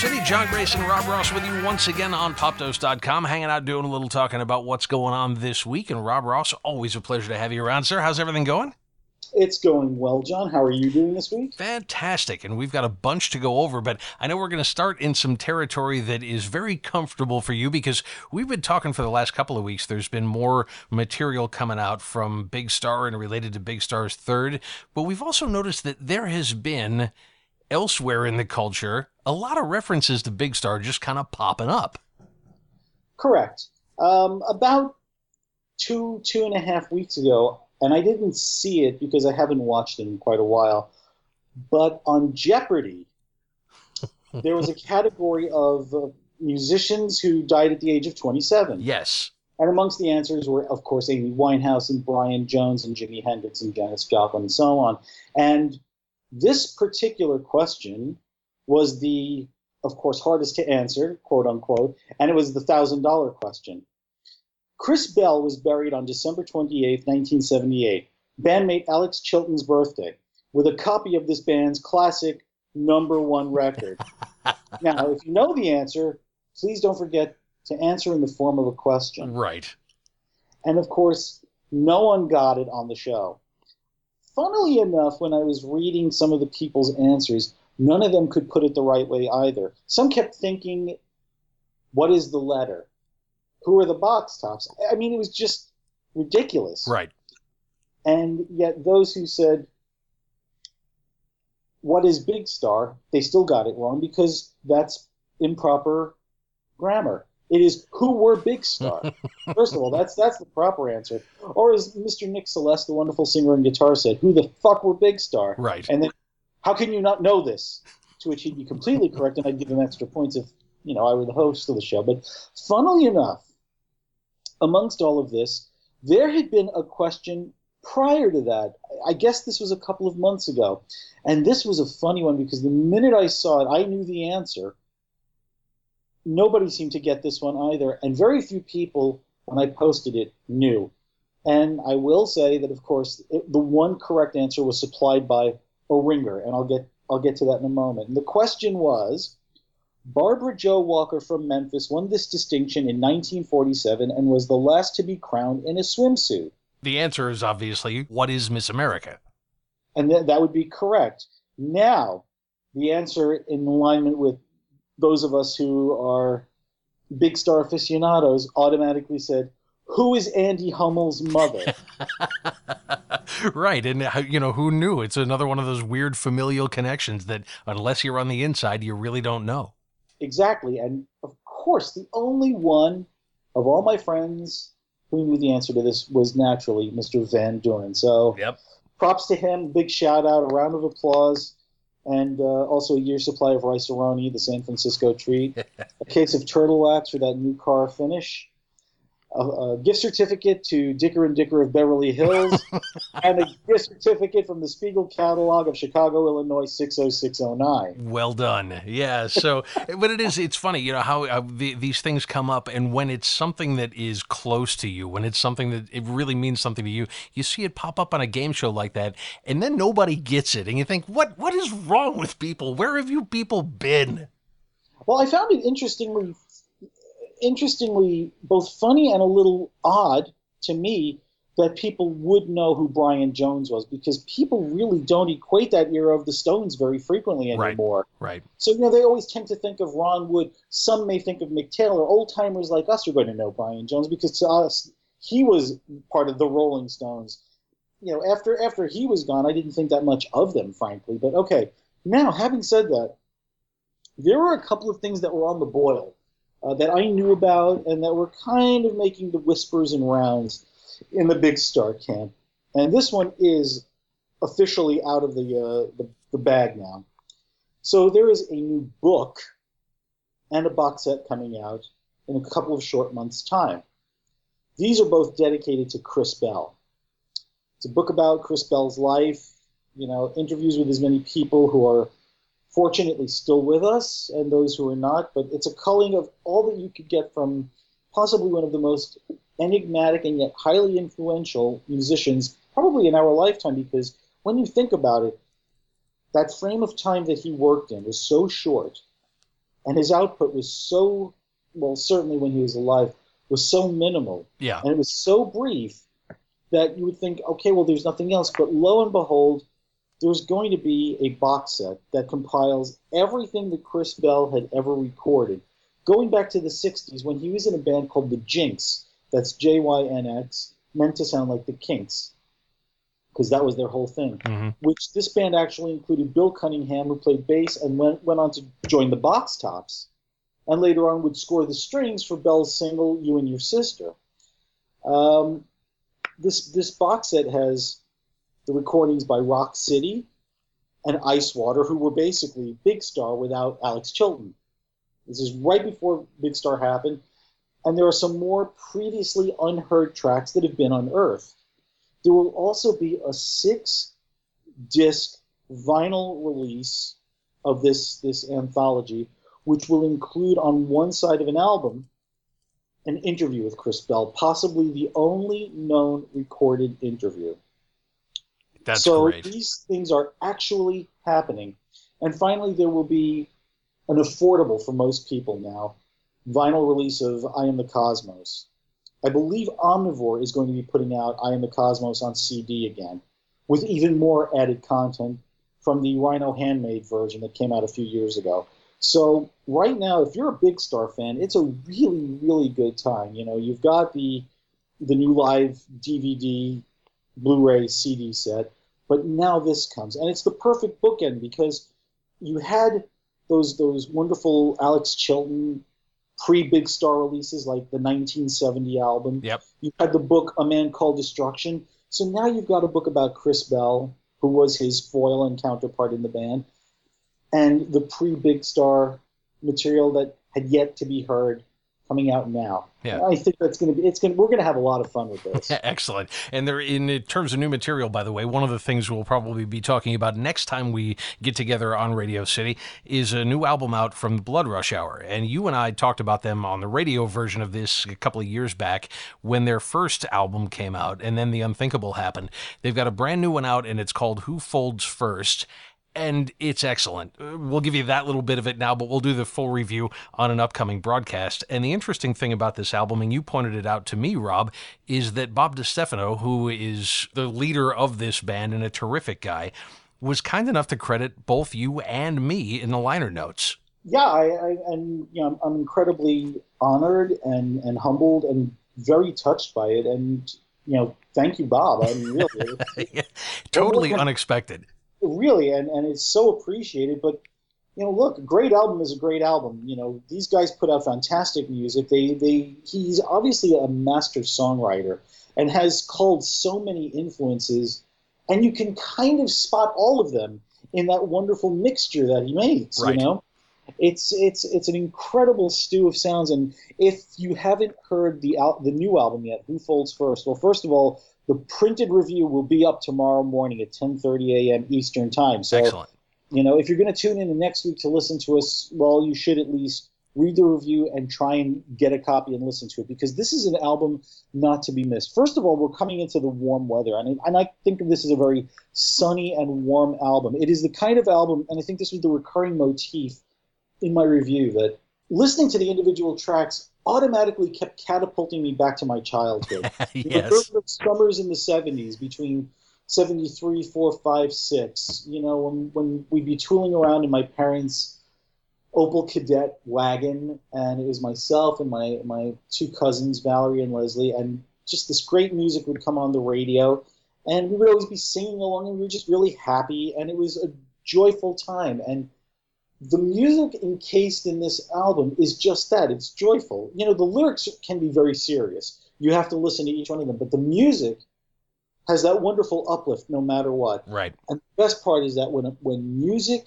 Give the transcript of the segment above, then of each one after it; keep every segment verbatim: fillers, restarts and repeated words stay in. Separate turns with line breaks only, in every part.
City. John Grayson, Rob Ross with you once again on pop dose dot com, hanging out, doing a little talking about what's going on this week. And Rob Ross, always a pleasure to have you around, sir. How's everything going?
It's going well, John. How are you doing this week?
Fantastic. And we've got a bunch to go over, but I know we're going to start in some territory that is very comfortable for you because we've been talking for the last couple of weeks. There's been more material coming out from Big Star and related to Big Star's third, but we've also noticed that there has been elsewhere in the culture a lot of references to Big Star just kind of popping up.
Correct. Um, about two, two and a half weeks ago, and I didn't see it because I haven't watched it in quite a while, but on Jeopardy, there was a category of uh, musicians who died at the age of twenty-seven.
Yes.
And amongst the answers were, of course, Amy Winehouse and Brian Jones and Jimi Hendrix and Janis Joplin and so on. And this particular question was the, of course, hardest to answer, quote unquote, and it was the one thousand dollar question. Chris Bell was buried on December twenty-eighth, nineteen seventy-eight, bandmate Alex Chilton's birthday, with a copy of this band's classic number one record. Now, if you know the answer, please don't forget to answer in the form of a question.
Right.
And of course, no one got it on the show. Funnily enough, when I was reading some of the people's answers, none of them could put it the right way either. Some kept thinking, what is the letter? Who are the box tops? I mean, it was just ridiculous.
Right.
And yet those who said, what is Big Star? They still got it wrong because that's improper grammar. It is, who were Big Star? First of all, that's that's the proper answer. Or as Mister Nick Celeste, the wonderful singer and guitar, said, who the fuck were Big Star?
Right.
And then, how can you not know this? To which he'd be completely correct, and I'd give him extra points if, you know, I were the host of the show. But funnily enough, amongst all of this, there had been a question prior to that. I guess this was a couple of months ago. And this was a funny one because the minute I saw it, I knew the answer. Nobody seemed to get this one either. And very few people, when I posted it, knew. And I will say that, of course, it, the one correct answer was supplied by a ringer. And I'll get I'll get to that in a moment. And the question was, Barbara Jo Walker from Memphis won this distinction in nineteen forty-seven and was the last to be crowned in a swimsuit.
The answer is obviously, what is Miss America?
And th- that would be correct. Now, the answer in alignment with those of us who are Big Star aficionados automatically said, who is Andy Hummel's mother?
Right. And, you know, who knew? It's another one of those weird familial connections that unless you're on the inside, you really don't know.
Exactly. And, of course, the only one of all my friends who knew the answer to this was naturally Mister Van Doren. So
yep.
Props to him. Big shout out. A round of applause. And uh, also a year's supply of Rice-A-Roni, the San Francisco treat. A case of turtle wax for that new car finish. A, a gift certificate to Dicker and Dicker of Beverly Hills, and a gift certificate from the Spiegel catalog of Chicago, Illinois, six oh six oh nine.
Well done. Yeah. So, but it is, it's funny, you know, how uh, the, these things come up, and when it's something that is close to you, when it's something that it really means something to you, you see it pop up on a game show like that, and then nobody gets it, and you think, what, what is wrong with people? Where have you people been?
Well, I found it interestingly interestingly both funny and a little odd to me that people would know who Brian Jones was, because people really don't equate that era of the Stones very frequently anymore.
Right, right.
So, you know, they always tend to think of Ron Wood. Some may think of Mick Taylor. Old-timers like us are going to know Brian Jones because to us, he was part of the Rolling Stones. You know, after after he was gone, I didn't think that much of them, frankly. But, okay, now, having said that, there were a couple of things that were on the boil Uh, that I knew about and that were kind of making the whispers and rounds in the Big Star camp. And this one is officially out of the, uh, the, the bag now. So there is a new book and a box set coming out in a couple of short months' time. These are both dedicated to Chris Bell. It's a book about Chris Bell's life, you know, interviews with as many people who are fortunately still with us and those who are not, but it's a culling of all that you could get from possibly one of the most enigmatic and yet highly influential musicians probably in our lifetime, because when you think about it, that frame of time that he worked in was so short, and his output was so, well, certainly when he was alive, was so minimal,
Yeah.
and it was so brief that you would think, okay, well, there's nothing else. But lo and behold, there's going to be a box set that compiles everything that Chris Bell had ever recorded, going back to the sixties when he was in a band called the Jinx. That's J Y N X, meant to sound like the Kinks, because that was their whole thing.
Mm-hmm.
Which this band actually included Bill Cunningham, who played bass and went, went on to join the Box Tops, and later on would score the strings for Bell's single "You and Your Sister." Um, this this box set has the recordings by Rock City and Ice Water, who were basically Big Star without Alex Chilton. This is right before Big Star happened, and there are some more previously unheard tracks that have been unearthed. There will also be a six-disc vinyl release of this, this anthology, which will include on one side of an album an interview with Chris Bell, possibly the only known recorded interview.
That's
so
great.
These things are actually happening. And finally, there will be an affordable for most people now vinyl release of I Am the Cosmos. I believe Omnivore is going to be putting out I Am the Cosmos on C D again, with even more added content from the Rhino Handmade version that came out a few years ago. So right now, if you're a Big Star fan, it's a really, really good time. You know, you've got the the new live D V D, Blu-ray, C D set, but now this comes, and it's the perfect bookend because you had those those wonderful Alex Chilton pre-Big Star releases like the nineteen seventy album.
Yep.
You had the book A Man Called Destruction. So now you've got a book about Chris Bell, who was his foil and counterpart in the band, and the pre-Big Star material that had yet to be heard coming out now.
Yeah.
I think that's going to be, it's going to, we're going to have a lot of fun with this.
Excellent. And there, in terms of new material, by the way, one of the things we'll probably be talking about next time we get together on Radio City is a new album out from Blood Rush Hour. And you and I talked about them on the radio version of this a couple of years back when their first album came out, and then the unthinkable happened. They've got a brand new one out, and it's called Who Folds First? And it's excellent. We'll give you that little bit of it now, but we'll do the full review on an upcoming broadcast. And the interesting thing about this album, and you pointed it out to me, Rob, is that Bob DeStefano, who is the leader of this band and a terrific guy, was kind enough to credit both you and me in the liner notes.
Yeah, I, I and you know, I'm incredibly honored and, and humbled and very touched by it. And you know, thank you, Bob. I mean, really,
yeah, totally unexpected.
Really, and, and it's so appreciated. But, you know, look, a great album is a great album. You know, these guys put out fantastic music. They, they, he's obviously a master songwriter and has culled so many influences, and you can kind of spot all of them in that wonderful mixture that he makes,
right.
You know? It's it's it's an incredible stew of sounds, and if you haven't heard the al- the new album yet, Who Folds First? Well, first of all, the printed review will be up tomorrow morning at ten thirty a.m. Eastern Time. So,
excellent.
You know, if you're going to tune in the next week to listen to us, well, you should at least read the review and try and get a copy and listen to it, because this is an album not to be missed. First of all, we're coming into the warm weather, and I, and I think of this as a very sunny and warm album. It is the kind of album, and I think this was the recurring motif in my review, that listening to the individual tracks automatically kept catapulting me back to my childhood.
Yes.
The summers in the seventies, between seventy-three, four, five, six, you know, when, when we'd be tooling around in my parents' Opel Kadett wagon, and it was myself and my, my two cousins, Valerie and Leslie, and just this great music would come on the radio, and we would always be singing along, and we were just really happy, and it was a joyful time. And the music encased in this album is just that. It's joyful. You know, the lyrics can be very serious. You have to listen to each one of them. But the music has that wonderful uplift no matter what.
Right.
And the best part is that when when music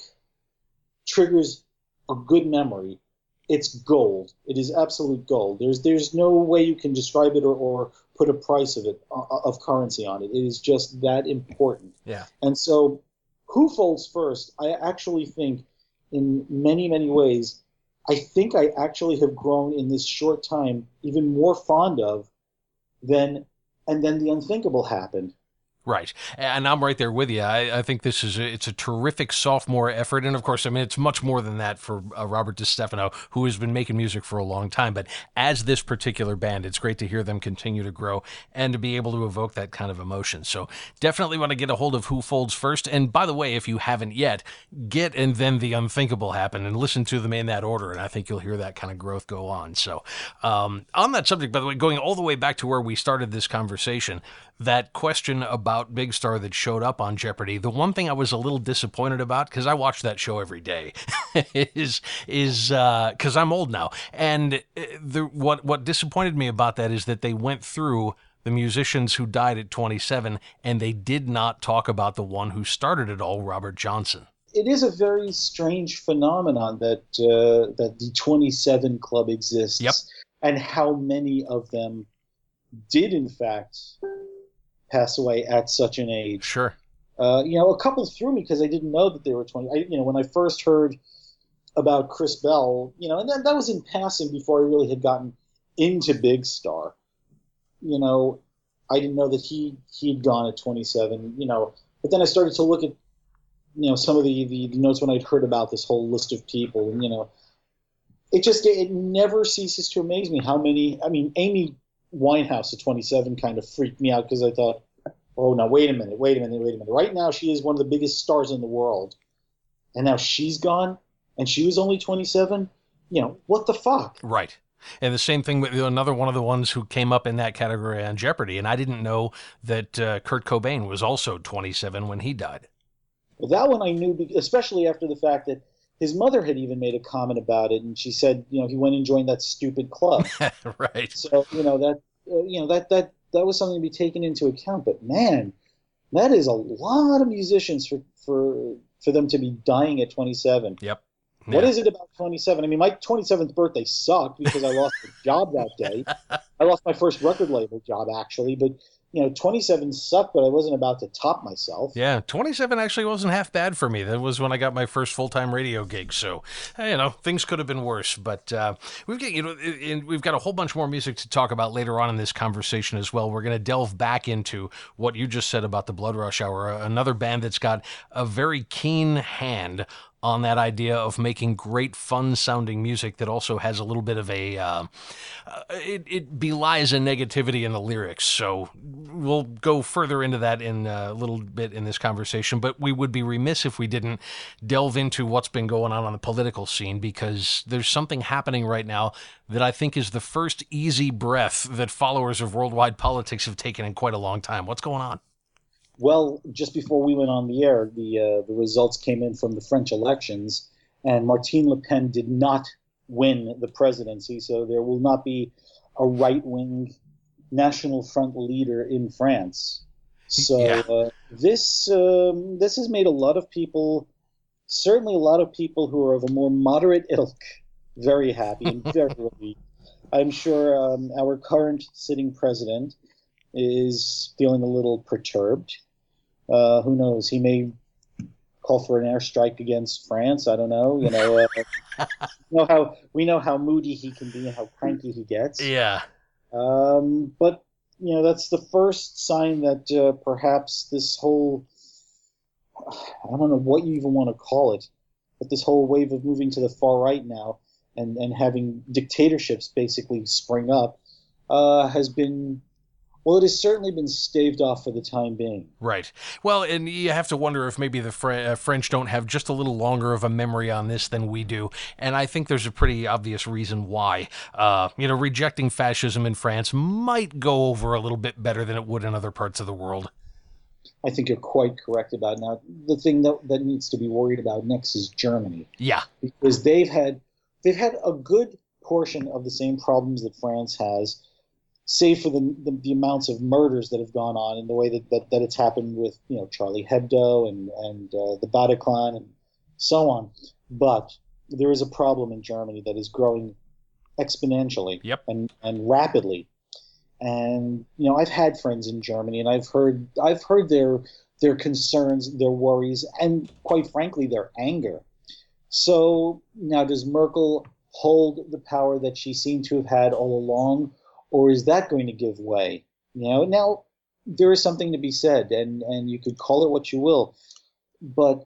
triggers a good memory, it's gold. It is absolute gold. There's there's no way you can describe it or, or put a price of it, of currency on it. It is just that important.
Yeah.
And so Who Folds First, I actually think, in many, many ways, I think I actually have grown in this short time even more fond of than, and then the unthinkable happened.
Right. And I'm right there with you. I, I think this is a, it's a terrific sophomore effort. And of course, I mean, it's much more than that for uh, Robert DiStefano, who has been making music for a long time. But as this particular band, it's great to hear them continue to grow and to be able to evoke that kind of emotion. So definitely want to get a hold of Who Folds first. And by the way, if you haven't yet, get And Then the Unthinkable Happened and listen to them in that order. And I think you'll hear that kind of growth go on. So um, on that subject, by the way, going all the way back to where we started this conversation, that question about Big Star that showed up on Jeopardy, the one thing I was a little disappointed about, because I watch that show every day, is is because uh, I'm old now, and the, what what disappointed me about that is that they went through the musicians who died at twenty-seven, and they did not talk about the one who started it all, Robert Johnson.
It is a very strange phenomenon that uh, that the twenty-seven Club exists,
yep.
and how many of them did in fact pass away at such an age.
Sure.
Uh, you know, a couple threw me because I didn't know that they were twenty. I, you know, when I first heard about Chris Bell, you know, and that, that was in passing before I really had gotten into Big Star. You know, I didn't know that he he'd gone at twenty-seven. You know, but then I started to look at, you know, some of the, the, the notes when I'd heard about this whole list of people, and you know, it just it never ceases to amaze me how many. I mean, Amy Winehouse at twenty-seven kind of freaked me out because I thought, oh, now wait a minute, wait a minute, wait a minute. Right now she is one of the biggest stars in the world, and now she's gone, and she was only twenty-seven. You know, what the fuck?
Right. And the same thing with another one of the ones who came up in that category on Jeopardy, and I didn't know that uh, Kurt Cobain was also twenty-seven when he died.
Well, that one I knew, especially after the fact that his mother had even made a comment about it, and she said, you know, he went and joined that stupid club.
Right.
So, you know, that, uh, you know, that, that, that was something to be taken into account. But man, that is a lot of musicians for, for, for them to be dying at twenty-seven.
Yep. Yeah.
What is it about twenty-seven? I mean, my twenty-seventh birthday sucked because I lost a job that day. I lost my first record label job, actually, but you know, twenty-seven sucked, but I wasn't about to top myself.
Yeah, twenty-seven actually wasn't half bad for me. That was when I got my first full-time radio gig. So, you know, things could have been worse. But uh, we've got, you know, and we've got a whole bunch more music to talk about later on in this conversation as well. We're going to delve back into what you just said about the Blood Rush Hour, another band that's got a very keen hand on that idea of making great, fun-sounding music that also has a little bit of a, uh, uh, it, it belies a negativity in the lyrics. So we'll go further into that in a little bit in this conversation, but we would be remiss if we didn't delve into what's been going on on the political scene, because there's something happening right now that I think is the first easy breath that followers of worldwide politics have taken in quite a long time. What's going on?
Well, just before we went on the air, the uh, the results came in from the French elections, and Marine Le Pen did not win the presidency, so there will not be a right-wing National Front leader in France. So
yeah.
uh, this um, this has made a lot of people, certainly a lot of people who are of a more moderate ilk, very happy and very relieved. I'm sure um, our current sitting president is feeling a little perturbed. Uh, who knows? He may call for an airstrike against France. I don't know. You know, uh, you know how we know how moody he can be and how cranky he gets.
Yeah.
Um, but you know, that's the first sign that uh, perhaps this whole, I don't know what you even want to call it, but this whole wave of moving to the far right now and, and having dictatorships basically spring up uh, has been, well, it has certainly been staved off for the time being.
Right. Well, and you have to wonder if maybe the Fr- uh, French don't have just a little longer of a memory on this than we do. And I think there's a pretty obvious reason why. Uh, you know, rejecting fascism in France might go over a little bit better than it would in other parts of the world.
I think you're quite correct about it. Now. The thing that, that needs to be worried about next is Germany.
Yeah.
Because they've had they've had a good portion of the same problems that France has, save for the, the the amounts of murders that have gone on and the way that, that, that it's happened with, you know, Charlie Hebdo and, and uh, the Bataclan and so on. But there is a problem in Germany that is growing exponentially
yep.
and, and rapidly. And, you know, I've had friends in Germany and I've heard I've heard their their concerns, their worries, and quite frankly, their anger. So now does Merkel hold the power that she seemed to have had all along? Or is that going to give way? You know, now there is something to be said, and, and you could call it what you will, but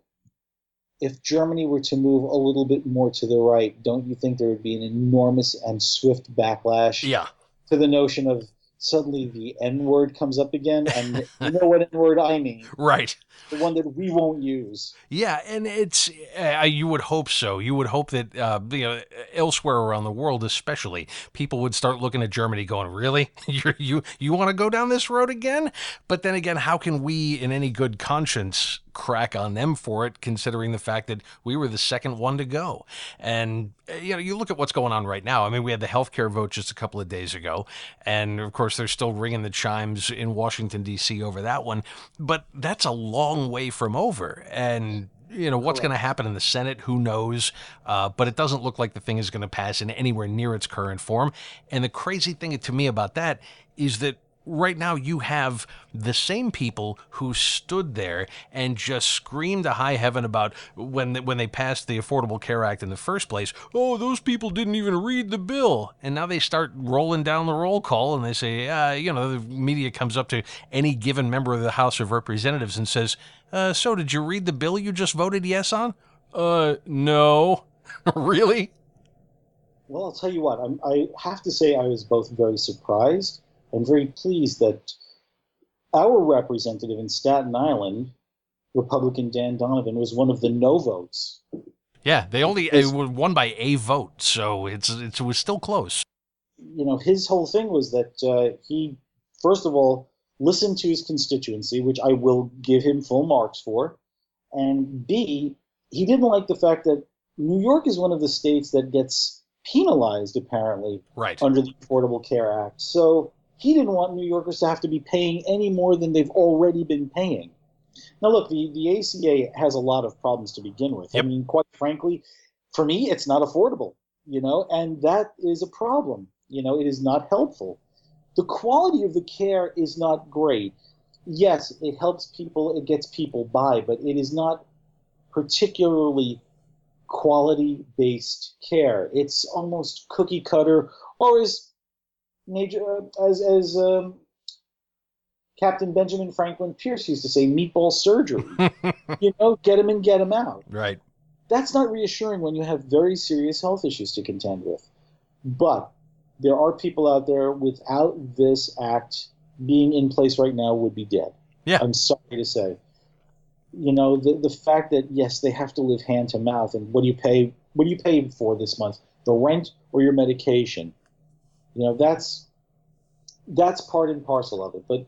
if Germany were to move a little bit more to the right, don't you think there would be an enormous and swift backlash
Yeah.
to the notion of suddenly the N-word comes up again? And you know what N-word I mean.
Right.
The one that we won't use.
Yeah, and it's uh, you would hope so. You would hope that uh, you know, elsewhere around the world, especially, people would start looking at Germany, going, "Really, you you you want to go down this road again?" But then again, how can we, in any good conscience, crack on them for it, considering the fact that we were the second one to go? And uh, you know, you look at what's going on right now. I mean, we had the healthcare vote just a couple of days ago, and of course, they're still ringing the chimes in Washington D C over that one. But that's a long way from over, and you know what's going to happen in the Senate, who knows? Uh, but it doesn't look like the thing is going to pass in anywhere near its current form. And the crazy thing to me about that is that right now you have the same people who stood there and just screamed to high heaven about when when they passed the Affordable Care Act in the first place. Oh, those people didn't even read the bill. And now they start rolling down the roll call and they say, uh, you know, the media comes up to any given member of the House of Representatives and says, uh, so did you read the bill you just voted yes on? Uh, no. Really?
Well, I'll tell you what, I'm, I have to say I was both very surprised and very pleased that our representative in Staten Island, Republican Dan Donovan, was one of the no votes.
Yeah, they only uh, won by a vote, so it's, it's it was still close.
You know, his whole thing was that uh, he, first of all, listened to his constituency, which I will give him full marks for, and B, he didn't like the fact that New York is one of the states that gets penalized, apparently,
right,
under the Affordable Care Act. So he didn't want New Yorkers to have to be paying any more than they've already been paying. Now, look, the, the A C A has a lot of problems to begin with.
Yep.
I mean, quite frankly, for me, it's not affordable, you know, and that is a problem. You know, it is not helpful. The quality of the care is not great. Yes, it helps people, it gets people by, but it is not particularly quality-based care. It's almost cookie cutter, or as Major, uh, as as um, Captain Benjamin Franklin Pierce used to say, meatball surgery. You know, get him in, get him out.
Right.
That's not reassuring when you have very serious health issues to contend with. But there are people out there without this act being in place right now would be dead.
Yeah.
I'm sorry to say. You know, the the fact that, yes, they have to live hand to mouth, and what do you pay? What do you pay for this month? The rent or your medication? You know, that's that's part and parcel of it. But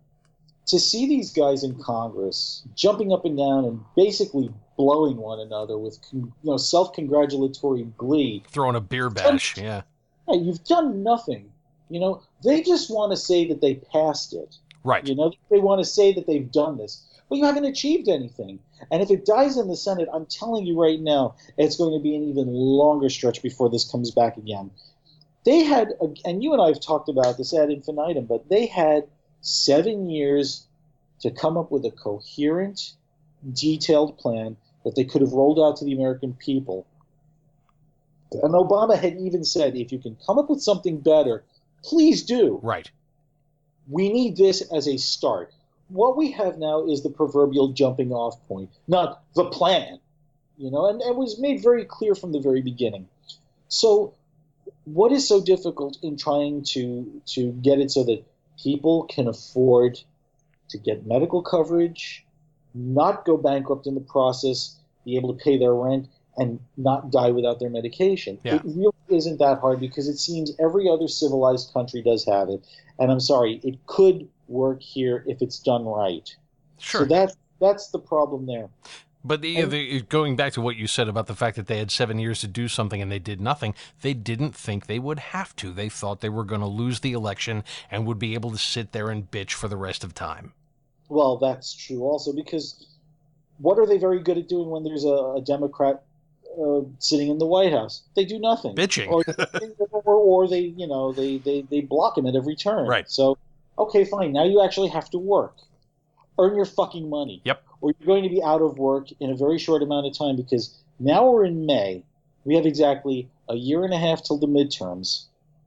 to see these guys in Congress jumping up and down and basically blowing one another with, you know, self-congratulatory glee,
throwing a beer bash, yeah.
Yeah, you've done nothing. You know, they just want to say that they passed it.
Right.
You know, they want to say that they've done this. But you haven't achieved anything. And if it dies in the Senate, I'm telling you right now, it's going to be an even longer stretch before this comes back again. They had, and you and I have talked about this ad infinitum, but they had seven years to come up with a coherent, detailed plan that they could have rolled out to the American people. And Obama had even said, if you can come up with something better, please do.
Right.
We need this as a start. What we have now is the proverbial jumping off point, not the plan. You know, and it was made very clear from the very beginning. So what is so difficult in trying to to get it so that people can afford to get medical coverage, not go bankrupt in the process, be able to pay their rent, and not die without their medication?
Yeah.
It really isn't that hard, because it seems every other civilized country does have it. And I'm sorry, it could work here if it's done right.
Sure.
So that, that's the problem there.
But the, the, going back to what you said about the fact that they had seven years to do something and they did nothing, they didn't think they would have to. They thought they were going to lose the election and would be able to sit there and bitch for the rest of time.
Well, that's true also, because what are they very good at doing when there's a, a Democrat uh, sitting in the White House? They do nothing.
Bitching.
Or, or, or they, you know, they, they, they block him at every turn.
Right.
So, okay, fine. Now you actually have to work. Earn your fucking money.
Yep.
Or you're going to be out of work in a very short amount of time, because now we're in May. We have exactly a year and a half till the midterms.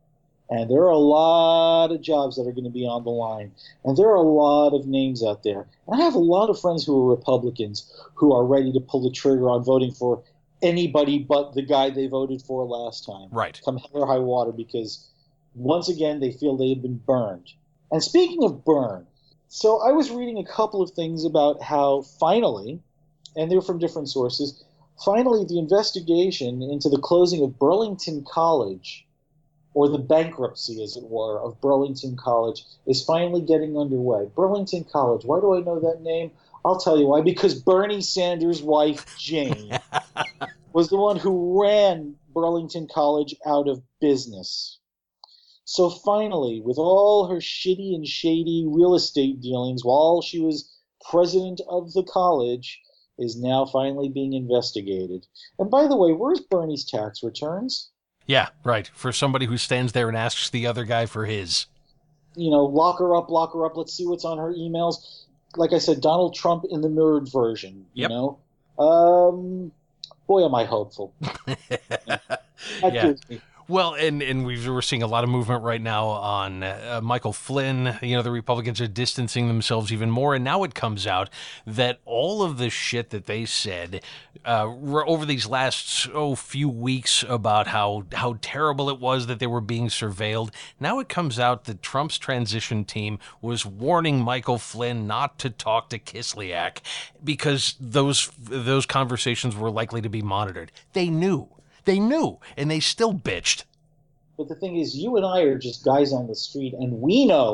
And there are a lot of jobs that are going to be on the line. And there are a lot of names out there. And I have a lot of friends who are Republicans who are ready to pull the trigger on voting for anybody but the guy they voted for last time.
Right.
Come hell or high water, because once again, they feel they have been burned. And speaking of burn, so I was reading a couple of things about how finally, and they're from different sources, finally the investigation into the closing of Burlington College, or the bankruptcy, as it were, of Burlington College, is finally getting underway. Burlington College, why do I know that name? I'll tell you why. Because Bernie Sanders' wife, Jane, was the one who ran Burlington College out of business. So finally, with all her shitty and shady real estate dealings while she was president of the college, is now finally being investigated. And by the way, where's Bernie's tax returns?
Yeah, right. For somebody who stands there and asks the other guy for his.
You know, lock her up, lock her up. Let's see what's on her emails. Like I said, Donald Trump in the mirrored version, you
yep.
know? Um, boy, am I hopeful. That
yeah.
gives me.
Well, and, and we've, we're seeing a lot of movement right now on uh, Michael Flynn. You know, the Republicans are distancing themselves even more. And now it comes out that all of the shit that they said uh, over these last oh, few weeks about how, how terrible it was that they were being surveilled, now it comes out that Trump's transition team was warning Michael Flynn not to talk to Kislyak because those those conversations were likely to be monitored. They knew. They knew, and they still bitched.
But the thing is, you and I are just guys on the street, and we know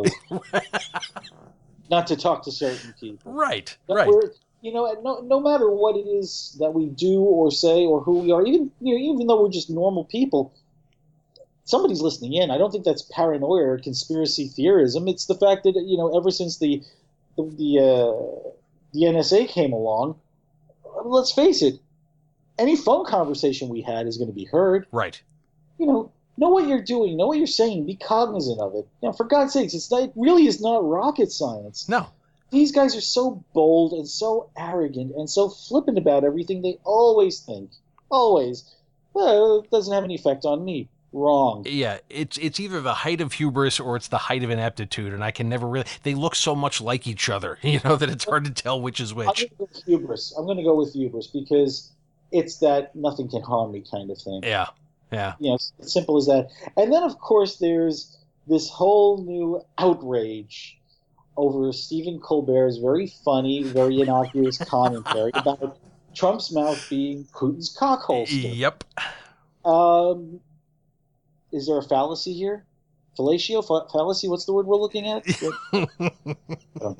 not to talk to certain people.
Right,
But
right.
We're, you know, no, no matter what it is that we do or say or who we are, even you know, even though we're just normal people, somebody's listening in. I don't think that's paranoia or conspiracy theorism. It's the fact that, you know, ever since the the the, uh, the N S A came along, let's face it, any phone conversation we had is going to be heard.
Right.
You know, know what you're doing, know what you're saying, be cognizant of it. You know, for God's sakes, it's not, it really is not rocket science.
No.
These guys are so bold and so arrogant and so flippant about everything. They always think, always, well, it doesn't have any effect on me. Wrong.
Yeah, it's it's either the height of hubris or it's the height of ineptitude, and I can never really. They look so much like each other, you know, that it's hard to tell which is which.
I'm going to go with hubris. I'm going to go with hubris because it's that nothing can harm me kind of thing.
Yeah, yeah.
You know, it's as simple as that. And then, of course, there's this whole new outrage over Stephen Colbert's very funny, very innocuous commentary about Trump's mouth being Putin's cockholster.
Yep.
Um, is there a fallacy here? Fellatio? Fa- fallacy? What's the word we're looking at? um,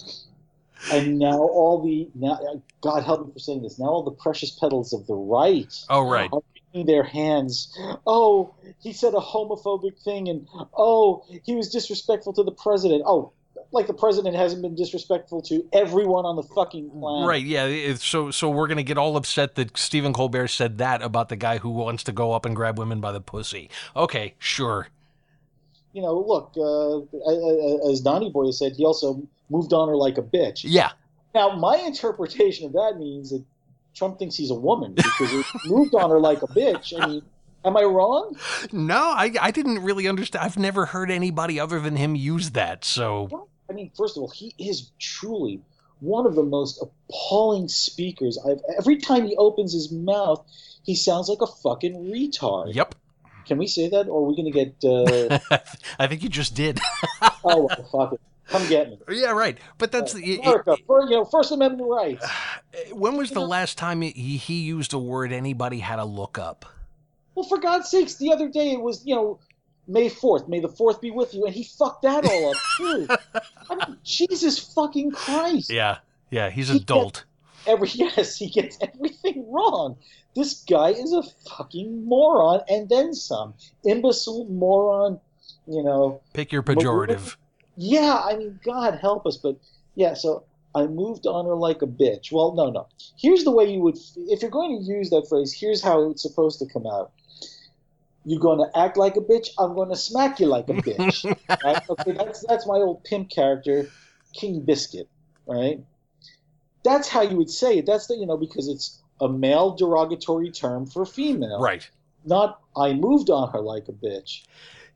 and now all the now, God help me for saying this. Now all the precious petals of the right.
Oh, right.
Are in their hands. Oh, he said a homophobic thing, and oh, he was disrespectful to the president. Oh, like the president hasn't been disrespectful to everyone on the fucking planet.
Right, yeah. So so we're going to get all upset that Stephen Colbert said that about the guy who wants to go up and grab women by the pussy. Okay, sure.
You know, look, uh, as Donnie Boy said, he also moved on her like a bitch.
Yeah.
Now, my interpretation of that means that Trump thinks he's a woman because he moved on her like a bitch. I mean, am I wrong?
No, I, I didn't really understand. I've never heard anybody other than him use that, so...
I mean, first of all, he is truly one of the most appalling speakers I've... Every time he opens his mouth, he sounds like a fucking retard.
Yep.
Can we say that, or are we going to get... Uh...
I think you just did.
Oh, well, fuck it. Come get me.
Yeah, right. But that's...
Uh,
it,
America,
it,
for, you know, First Amendment rights.
When was the last time he, he used a word anybody had to look up?
Well, for God's sakes, the other day it was, you know, May fourth. May the fourth be with you. And he fucked that all up, too. I mean, Jesus fucking Christ.
Yeah. Yeah, he's a
he
dolt.
Every Yes, he gets everything wrong. This guy is a fucking moron and then some. Imbecile, moron, you know.
Pick your pejorative.
Yeah, I mean, God help us. But, yeah, so I moved on her like a bitch. Well, no, no. Here's the way you would, if you're going to use that phrase, here's how it's supposed to come out. You're going to act like a bitch, I'm going to smack you like a bitch. Right? Okay, that's that's my old pimp character, King Biscuit, right? That's how you would say it. That's the, you know, because it's a male derogatory term for female.
Right.
Not, I moved on her like a bitch.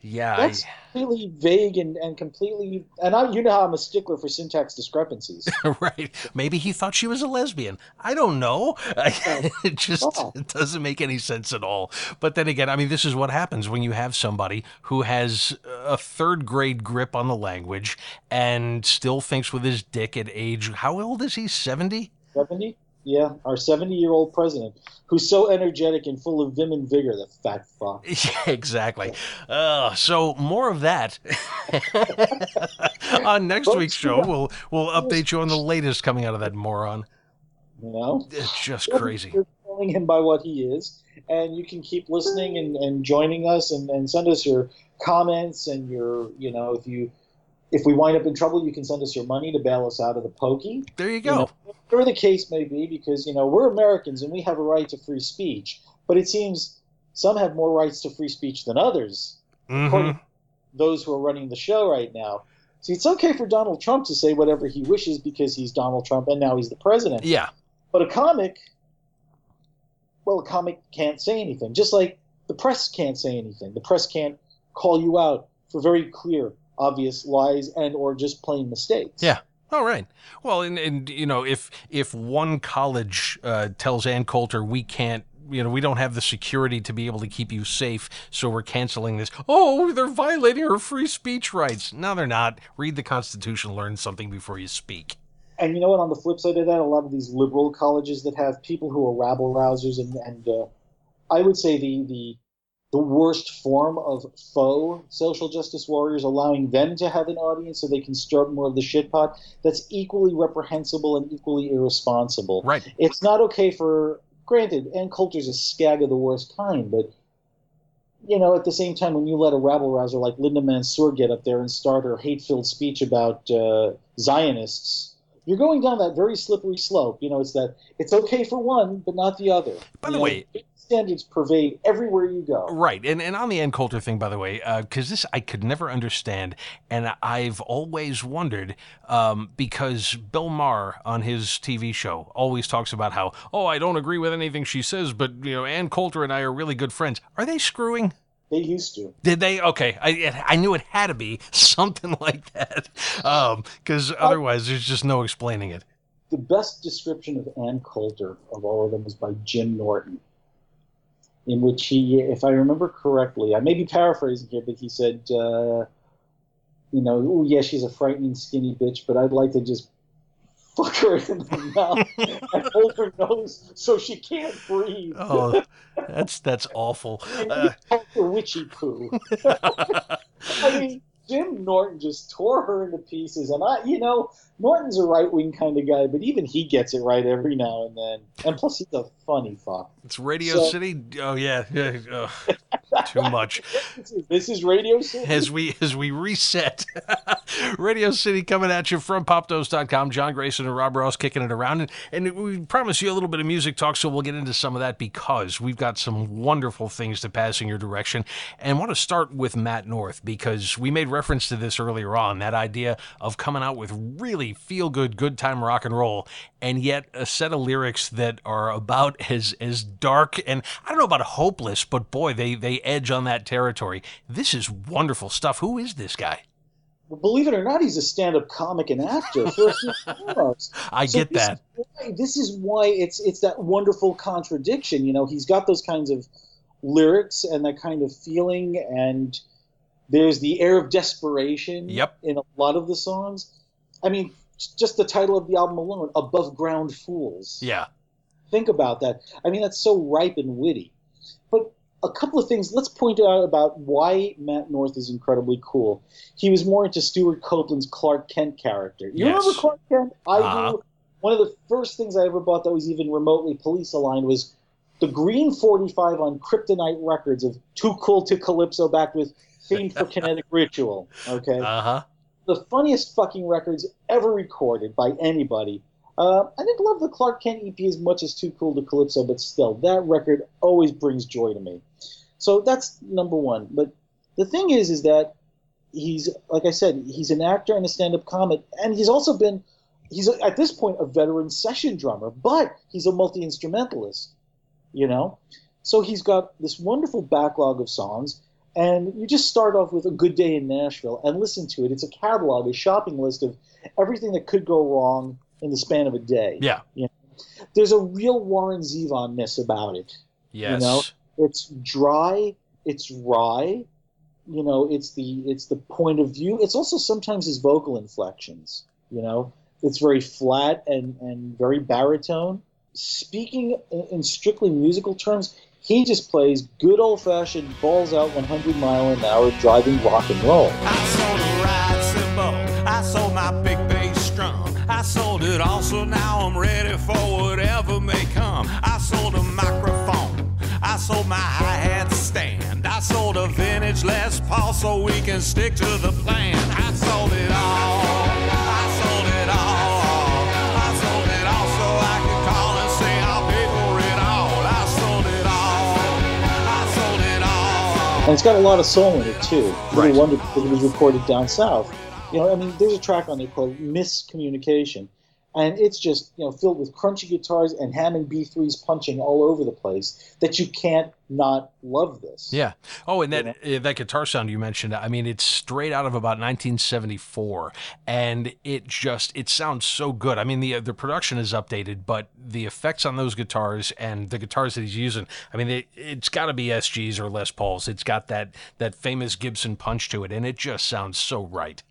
Yeah, I,
That's completely vague and, and completely. And I, you know how I'm a stickler for syntax discrepancies.
right. Maybe he thought she was a lesbian. I don't know.
Oh,
It just
oh,
it doesn't make any sense at all. But then again, I mean, this is what happens when you have somebody who has a third grade grip on the language and still thinks with his dick at age, how old is he? seventy?
seventy? Yeah, our seventy-year-old president, who's so energetic and full of vim and vigor, the fat fuck.
Yeah, exactly. Uh, so more of that on next week's
Folks, you
show. We'll we'll update you on the latest coming out of that moron.
know,
It's just crazy.
you're calling him by what he is, and you can keep listening and, and joining us, and, and send us your comments and your, you know, if you if we wind up in trouble, you can send us your money to bail us out of the pokey.
There you
You
go.
know, whatever the case may be, because you know we're Americans and we have a right to free speech, but it seems some have more rights to free speech than others, according
hmm
to those who are running the show right now. See, it's okay for Donald Trump to say whatever he wishes because he's Donald Trump and now he's the president.
Yeah.
But a comic, well, a comic can't say anything. Just like the press can't say anything. The press can't call you out for very clear, obvious lies and or just plain mistakes.
Yeah. All right. Well, and, and you know, if if one college uh, tells Ann Coulter we can't, you know, we don't have the security to be able to keep you safe, so we're canceling this. Oh, they're violating her free speech rights. No, they're not. Read the Constitution, learn something before you speak.
And you know what? On the flip side of that, a lot of these liberal colleges that have people who are rabble rousers, and, and uh, I would say the, the the worst form of faux social justice warriors, allowing them to have an audience so they can start more of the shit pot, that's equally reprehensible and equally irresponsible.
Right.
It's not okay for, granted, Ann Coulter's a skag of the worst kind, but you know, at the same time, when you let a rabble rouser like Linda Mansour get up there and start her hate-filled speech about uh, Zionists, you're going down that very slippery slope. You know, it's that it's okay for one, but not the other.
By
You
the
know,
way,
standards pervade everywhere you go.
right, and and on the Ann Coulter thing, by the way, because this I could never understand, and I've always wondered, um, because Bill Maher on his T V show always talks about how, oh, I don't agree with anything she says, but you know, Ann Coulter and I are really good friends. Are they screwing?
They used to.
Did they? Okay, I I knew it had to be something like that, because um, otherwise there's just no explaining it.
The best description of Ann Coulter of all of them was by Jim Norton, in which he, if I remember correctly, I may be paraphrasing here, but he said, uh, you know, oh yeah, she's a frightening skinny bitch, but I'd like to just fuck her in the mouth and hold her nose so she can't breathe.
Oh, that's that's awful.
And
Uh,
he called her witchy poo. I mean, Jim Norton just tore her into pieces, and I, you know, Norton's a right wing kind of guy, but even he gets it right every now and then. And plus, he's a funny fuck.
it's Radio
So-
City. Oh yeah, yeah. Ugh, too much.
This is Radio City.
As we as we reset, Radio City coming at you from pop dose dot com. John Grayson and Rob Ross kicking it around, and, and we promise you a little bit of music talk, so we'll get into some of that because we've got some wonderful things to pass in your direction. And want to start with Matt North because we made reference to this earlier on, that idea of coming out with really feel good, good time rock and roll, and yet a set of lyrics that are about as as dark and I don't know about hopeless, but boy, they they edge on that territory. This is wonderful stuff. Who is this guy?
Well, believe it or not, he's a stand-up comic and actor first and foremost.
I
So
get
this
that.
Is why, this is why it's it's that wonderful contradiction. You know, he's got those kinds of lyrics and that kind of feeling, and there's the air of desperation
Yep.
in a lot of the songs. I mean, just the title of the album alone, Above Ground Fools.
Yeah.
Think about that. I mean, that's so ripe and witty. But a couple of things, let's point out about why Matt North is incredibly cool. He was more into Stuart Copeland's Clark Kent character. You
Yes.
remember Clark Kent? I
Uh-huh.
do. One of the first things I ever bought that was even remotely police aligned was the green forty-five on Kryptonite Records of Too Cool to Calypso backed with Theme for Kinetic Ritual. Okay?
Uh-huh.
The funniest fucking records ever recorded by anybody. Uh, I didn't love the Clark Kent E P as much as Too Cool to Calypso, but still, that record always brings joy to me. So that's number one. But the thing is, is that he's, like I said, he's an actor and a stand-up comic, and he's also been, he's at this point a veteran session drummer, but he's a multi-instrumentalist, you know? So he's got this wonderful backlog of songs, And you just start off with A Good Day in Nashville and listen to it. It's a catalog, a shopping list of everything that could go wrong in the span of a day.
Yeah.
You know? There's a real Warren Zevon-ness about it.
Yes.
You know, it's dry, it's wry, you know, it's the it's the point of view. It's also sometimes his vocal inflections, you know. It's very flat and, and very baritone. Speaking in strictly musical terms, he just plays good old-fashioned balls out one hundred mile an hour driving rock and roll.
I sold a ride cymbal, I sold my big bass drum, I sold it all, so now I'm ready for whatever may come. I sold a microphone, I sold my hi-hat stand, I sold a vintage Les Paul so we can stick to the plan. I sold it all, I sold it all, I sold it all so I could call and say I'll pay for it all. I sold it all, I sold it all.
And it's got a lot of soul in it, too.
Right.
Really wondered because it was recorded down south. You know, I mean, there's a track on there called Miscommunication, and it's just, you know, filled with crunchy guitars and Hammond B threes punching all over the place that you can't not love this.
Yeah. Oh, and that uh, that guitar sound you mentioned, I mean, it's straight out of about nineteen seventy-four, and it just, it sounds so good. I mean, the the production is updated, but the effects on those guitars and the guitars that he's using, I mean, it, it's got to be S Gs or Les Pauls. It's got that, that famous Gibson punch to it, and it just sounds so right.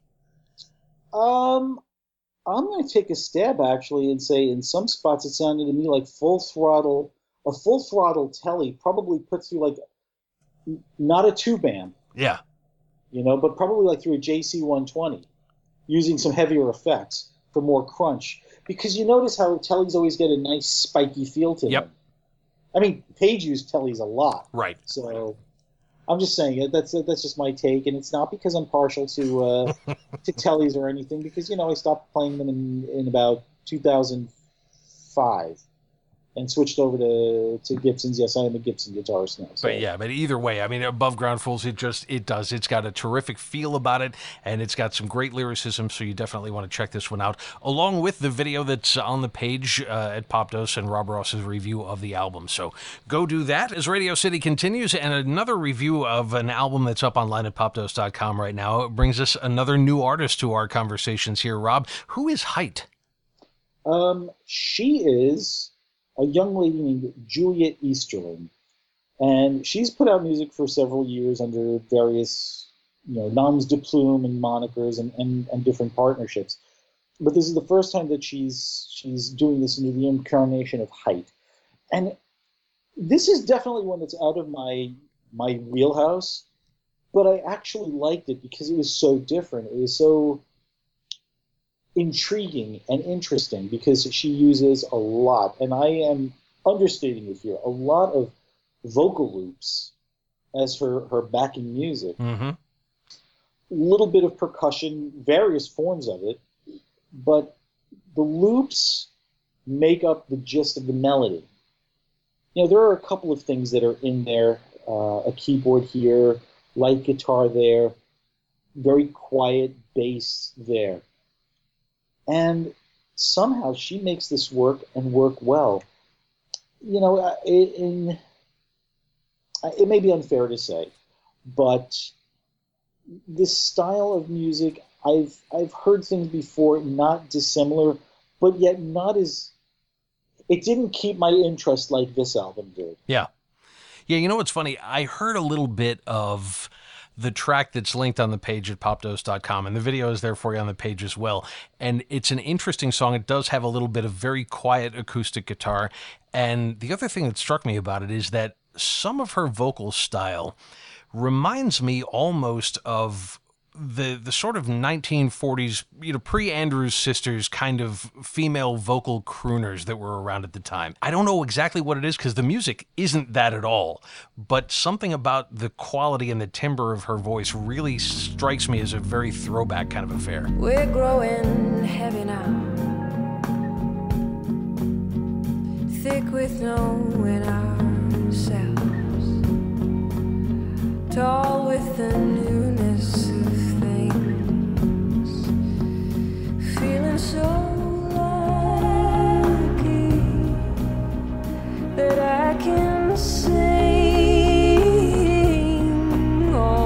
Um, I'm going to take a stab, actually, and say in some spots it sounded to me like full throttle, a full throttle Telly probably puts through like, not a tube amp,
Yeah.
you know, but probably like through a J C one twenty, using some heavier effects for more crunch. Because you notice how Tellys always get a nice spiky feel to
Yep.
them. I mean, Page used Tellys a lot.
Right.
So I'm just saying it. That's that's just my take, and it's not because I'm partial to uh, to Tellys or anything. Because you know I stopped playing them in, in about two thousand five, and switched over to, to Gibsons. Yes, I am a Gibson guitarist now. So.
But yeah, but either way, I mean, Above Ground Fools, it just, it does. It's got a terrific feel about it, and it's got some great lyricism, so you definitely want to check this one out, along with the video that's on the page uh, at Popdose and Rob Ross's review of the album. So go do that as Radio City continues, and another review of an album that's up online at popdose dot com right now. It brings us another new artist to our conversations here. Rob, who is Height?
Um, she is a young lady named Julia Easterling, and she's put out music for several years under various, you know, noms de plume and monikers and, and, and different partnerships. But this is the first time that she's she's doing this under the incarnation of Height, and this is definitely one that's out of my my wheelhouse. But I actually liked it because it was so different. It was so intriguing and interesting because she uses a lot, and I am understating it here, a lot of vocal loops as her, her backing music.
Mm-hmm.
A little bit of percussion, various forms of it, but the loops make up the gist of the melody. You know, there are a couple of things that are in there, uh, a keyboard here, light guitar there, very quiet bass there. And somehow she makes this work and work well. You know, in, it may be unfair to say, but this style of music, I've I've heard things before, not dissimilar, but yet not as. It didn't keep my interest like this album did.
Yeah. Yeah, you know what's funny? I heard a little bit of the track that's linked on the page at popdose dot com, and the video is there for you on the page as well. And it's an interesting song. It does have a little bit of very quiet acoustic guitar. And the other thing that struck me about it is that some of her vocal style reminds me almost of the the sort of nineteen forties, you know, pre-Andrews Sisters kind of female vocal crooners that were around at the time. I don't know exactly what it is because the music isn't that at all, but something about the quality and the timbre of her voice really strikes me as a very throwback kind of affair.
We're growing heavy now, thick with knowing ourselves, tall with the newness of things, feeling so lucky that I can sing all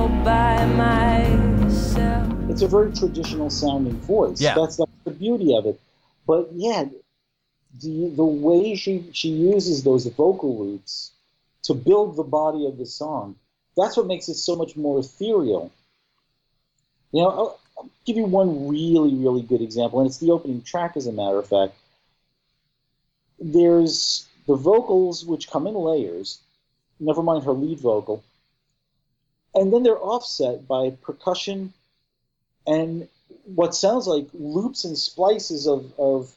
a very traditional sounding voice.
Yeah.
That's, that's the beauty of it. But yeah, the the way she, she uses those vocal roots to build the body of the song, that's what makes it so much more ethereal. You know, I'll, I'll give you one really, really good example, and it's the opening track, as a matter of fact. There's the vocals, which come in layers, never mind her lead vocal, and then they're offset by percussion and what sounds like loops and splices of, of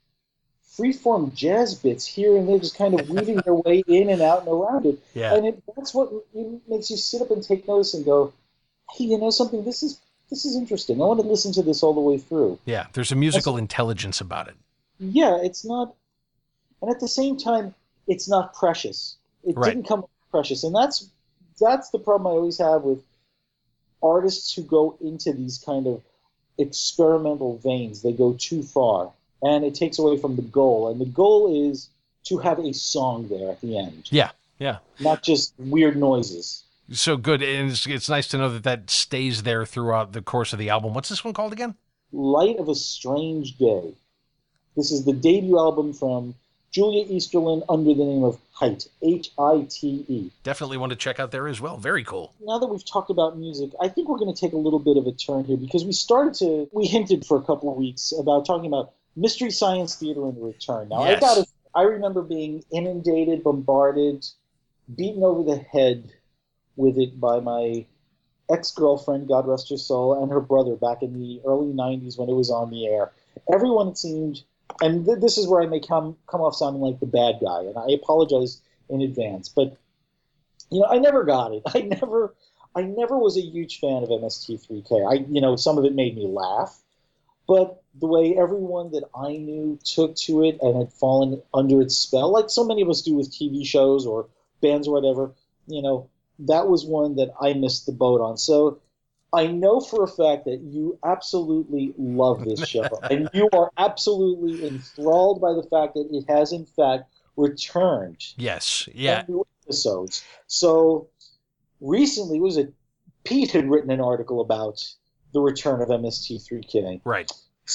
freeform jazz bits here and there, just kind of weaving their way in and out and around it.
Yeah.
And it, that's what makes you sit up and take notice and go, hey, you know something, this is this is interesting. I want to listen to this all the way through.
Yeah, there's a musical
That's,
intelligence about it.
Yeah, it's not, and at the same time, it's not precious. It
Right.
didn't come precious, and that's that's the problem I always have with artists who go into these kind of experimental veins. They go too far, and it takes away from the goal. And the goal is to have a song there at the end,
Yeah, yeah.
not just weird noises.
So good, and it's, it's nice to know that that stays there throughout the course of the album. What's this one called again?
Light of a Strange Day. This is the debut album from Julia Easterlin under the name of Height, H I T E.
Definitely want to check out there as well. Very cool.
Now that we've talked about music, I think we're going to take a little bit of a turn here because we started to, we hinted for a couple of weeks about talking about Mystery Science Theater and the Return. Now,
Yes.
I got I remember being inundated, bombarded, beaten over the head with it by my ex-girlfriend, God rest her soul, and her brother back in the early nineties when it was on the air. Everyone, it seemed, and th- this is where I may come come off sounding like the bad guy, and I apologize in advance, but you know, I never got it. I never, I never was a huge fan of M S T three K. I, you know, some of it made me laugh, but the way everyone that I knew took to it and had fallen under its spell, like so many of us do with T V shows or bands or whatever, you know, that was one that I missed the boat on. So I know for a fact that you absolutely love this show, and you are absolutely enthralled by the fact that it has, in fact, returned.
Yes, yeah.
New episodes. So recently, was it Pete had written an article about the return of M S T three K.
Right.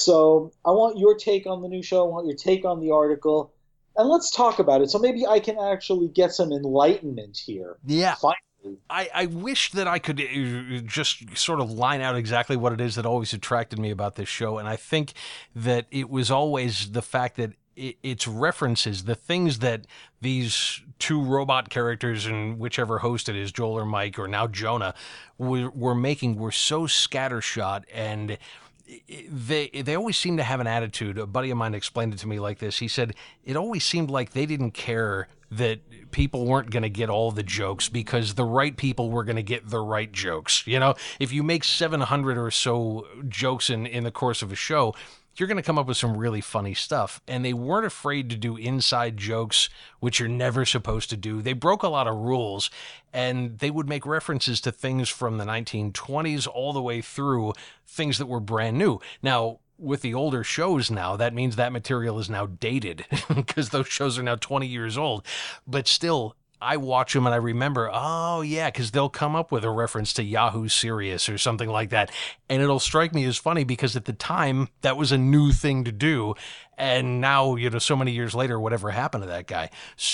So I want your take on the new show. I want your take on the article, and let's talk about it. So maybe I can actually get some enlightenment here.
Yeah.
Finally.
I, I wish that I could uh, just sort of line out exactly what it is that always attracted me about this show. And I think that it was always the fact that it, its references, the things that these two robot characters and whichever host it is, Joel or Mike, or now Jonah, were, were making were so scattershot, and they they always seem to have an attitude. A buddy of mine explained it to me like this. He said, it always seemed like they didn't care that people weren't going to get all the jokes because the right people were going to get the right jokes. You know, if you make seven hundred or so jokes in, in the course of a show, you're going to come up with some really funny stuff. And they weren't afraid to do inside jokes, which you're never supposed to do. They broke a lot of rules, and they would make references to things from the nineteen twenties all the way through things that were brand new. Now, with the older shows now, that means that material is now dated because those shows are now twenty years old. But still, I watch them and I remember, oh yeah, because they'll come up with a reference to Yahoo Serious or something like that. And it'll strike me as funny because at the time that was a new thing to do. And now, you know, so many years later, whatever happened to that guy.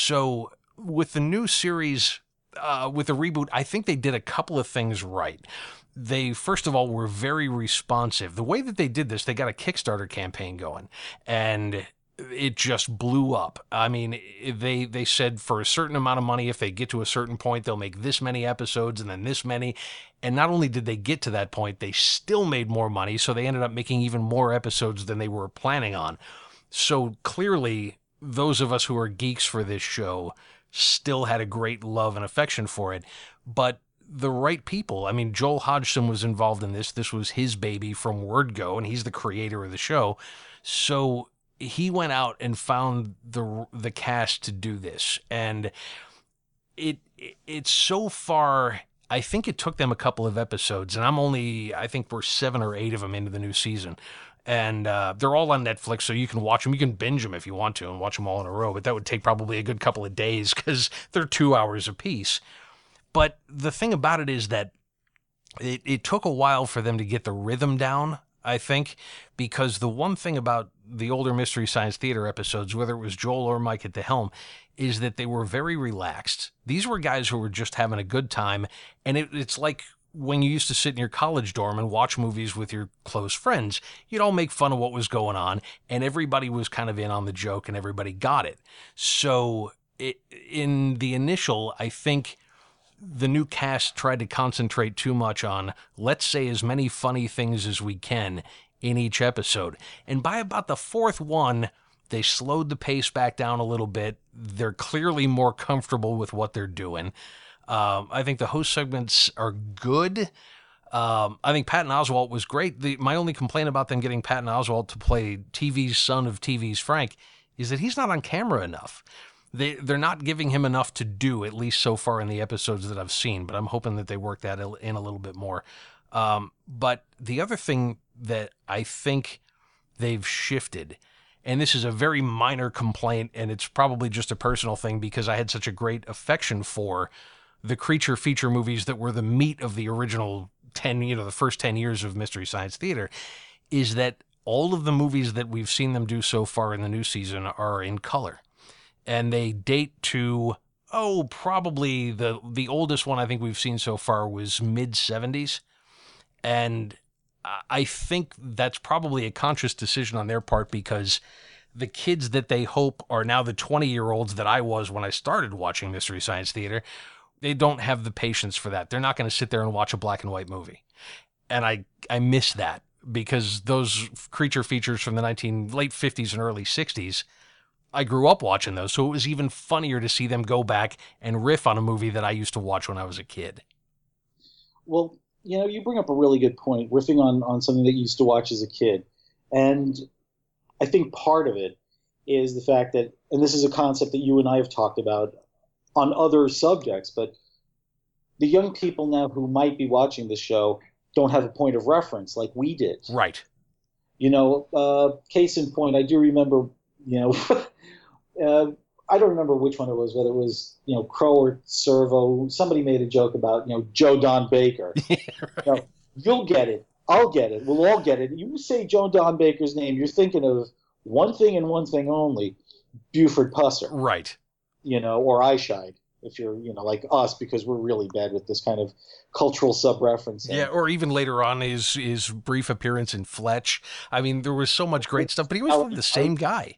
So with the new series, uh, with the reboot, I think they did a couple of things right. They, first of all, were very responsive. The way that they did this, they got a Kickstarter campaign going, and it just blew up. I mean, they they said for a certain amount of money, if they get to a certain point, they'll make this many episodes and then this many. And not only did they get to that point, they still made more money, so they ended up making even more episodes than they were planning on. So clearly, those of us who are geeks for this show still had a great love and affection for it. But the right people. I mean, Joel Hodgson was involved in this. This was his baby from word go, and he's the creator of the show. So he went out and found the the cast to do this, and it it's so far. I think it took them a couple of episodes, and I'm only I think we're seven or eight of them into the new season. And uh, they're all on Netflix, so you can watch them. You can binge them if you want to and watch them all in a row, but that would take probably a good couple of days because they're two hours apiece. But the thing about it is that it, it took a while for them to get the rhythm down, I think, because the one thing about the older Mystery Science Theater episodes, whether it was Joel or Mike at the helm, is that they were very relaxed. These were guys who were just having a good time, and it, it's like when you used to sit in your college dorm and watch movies with your close friends. You'd all make fun of what was going on, and everybody was kind of in on the joke, and everybody got it. So it, in the initial, I think the new cast tried to concentrate too much on, let's say as many funny things as we can in each episode. And by about the fourth one, they slowed the pace back down a little bit. They're clearly more comfortable with what they're doing. Um, I think the host segments are good. Um, I think Patton Oswalt was great. The, my only complaint about them getting Patton Oswalt to play T V's son of T V's Frank is that he's not on camera enough. They, they're not giving him enough to do, at least so far in the episodes that I've seen, but I'm hoping that they work that in a little bit more. Um, but the other thing that I think they've shifted, and this is a very minor complaint, and it's probably just a personal thing because I had such a great affection for the creature feature movies that were the meat of the original ten, you know, the first ten years of Mystery Science Theater, is that all of the movies that we've seen them do so far in the new season are in color. And they date to, oh, probably the the oldest one I think we've seen so far was mid seventies. And I think that's probably a conscious decision on their part because the kids that they hope are now the twenty-year-olds that I was when I started watching Mystery Science Theater, they don't have the patience for that. They're not going to sit there and watch a black and white movie. And I, I miss that because those creature features from the nineteen late fifties and early sixties, I grew up watching those, so it was even funnier to see them go back and riff on a movie that I used to watch when I was a kid.
Well, you know, you bring up a really good point, riffing on, on something that you used to watch as a kid. And I think part of it is the fact that, and this is a concept that you and I have talked about on other subjects, but the young people now who might be watching this show don't have a point of reference like we did.
Right.
You know, uh, case in point, I do remember, you know, uh, I don't remember which one it was, whether it was, you know, Crow or Servo. Somebody made a joke about, you know, Joe Don Baker. Yeah, right. You know, you'll get it. I'll get it. We'll all get it. You say Joe Don Baker's name, you're thinking of one thing and one thing only, Buford Pusser.
Right.
You know, or Eyeshide, if you're, you know, like us, because we're really bad with this kind of cultural sub-referencing.
Yeah, or even later on, his, his brief appearance in Fletch. I mean, there was so much great stuff, but he was really the same guy.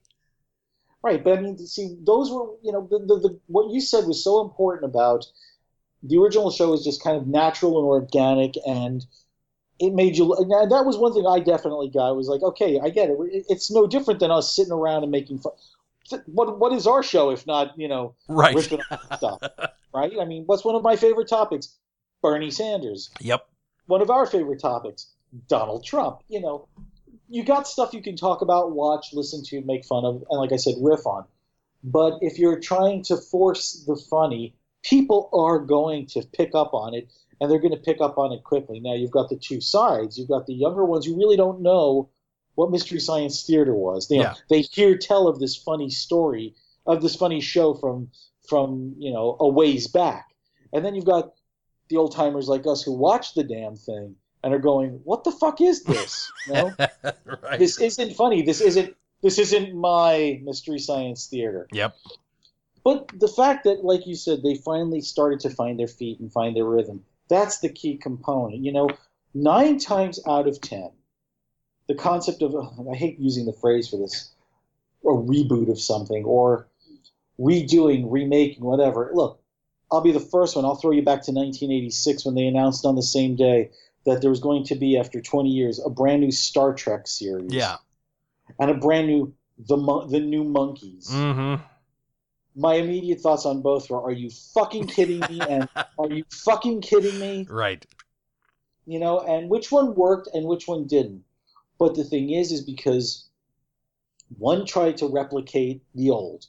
Right, but I mean, see, those were, you know, the, the, the what you said was so important about the original show is just kind of natural and organic, and it made you, and that was one thing I definitely got. It was like, okay, I get it. It's no different than us sitting around and making fun. What what is our show if not, you know,
right.
ripping on stuff, right? I mean, what's one of my favorite topics? Bernie Sanders.
Yep.
One of our favorite topics, Donald Trump. You know, you got stuff you can talk about, watch, listen to, make fun of, and like I said, riff on. But if you're trying to force the funny, people are going to pick up on it, and they're going to pick up on it quickly. Now, you've got the two sides. You've got the younger ones who really don't know what Mystery Science Theater was. They,
yeah.
they hear tell of this funny story, of this funny show from, from you know, a ways back. And then you've got the old-timers like us who watch the damn thing and are going, what the fuck is this? You know?
Right.
This isn't funny. This isn't this isn't my Mystery Science Theater.
Yep.
But the fact that, like you said, they finally started to find their feet and find their rhythm, that's the key component. You know, nine times out of ten, the concept of, I hate using the phrase for this, a reboot of something or redoing, remaking, whatever. Look, I'll be the first one. I'll throw you back to nineteen eighty-six when they announced on the same day that there was going to be, after twenty years, a brand new Star Trek series.
Yeah.
And a brand new, the the new Monkeys.
Mm-hmm.
My immediate thoughts on both were, are you fucking kidding me? And are you fucking kidding me?
Right.
You know, and which one worked and which one didn't. But the thing is, is because one tried to replicate the old.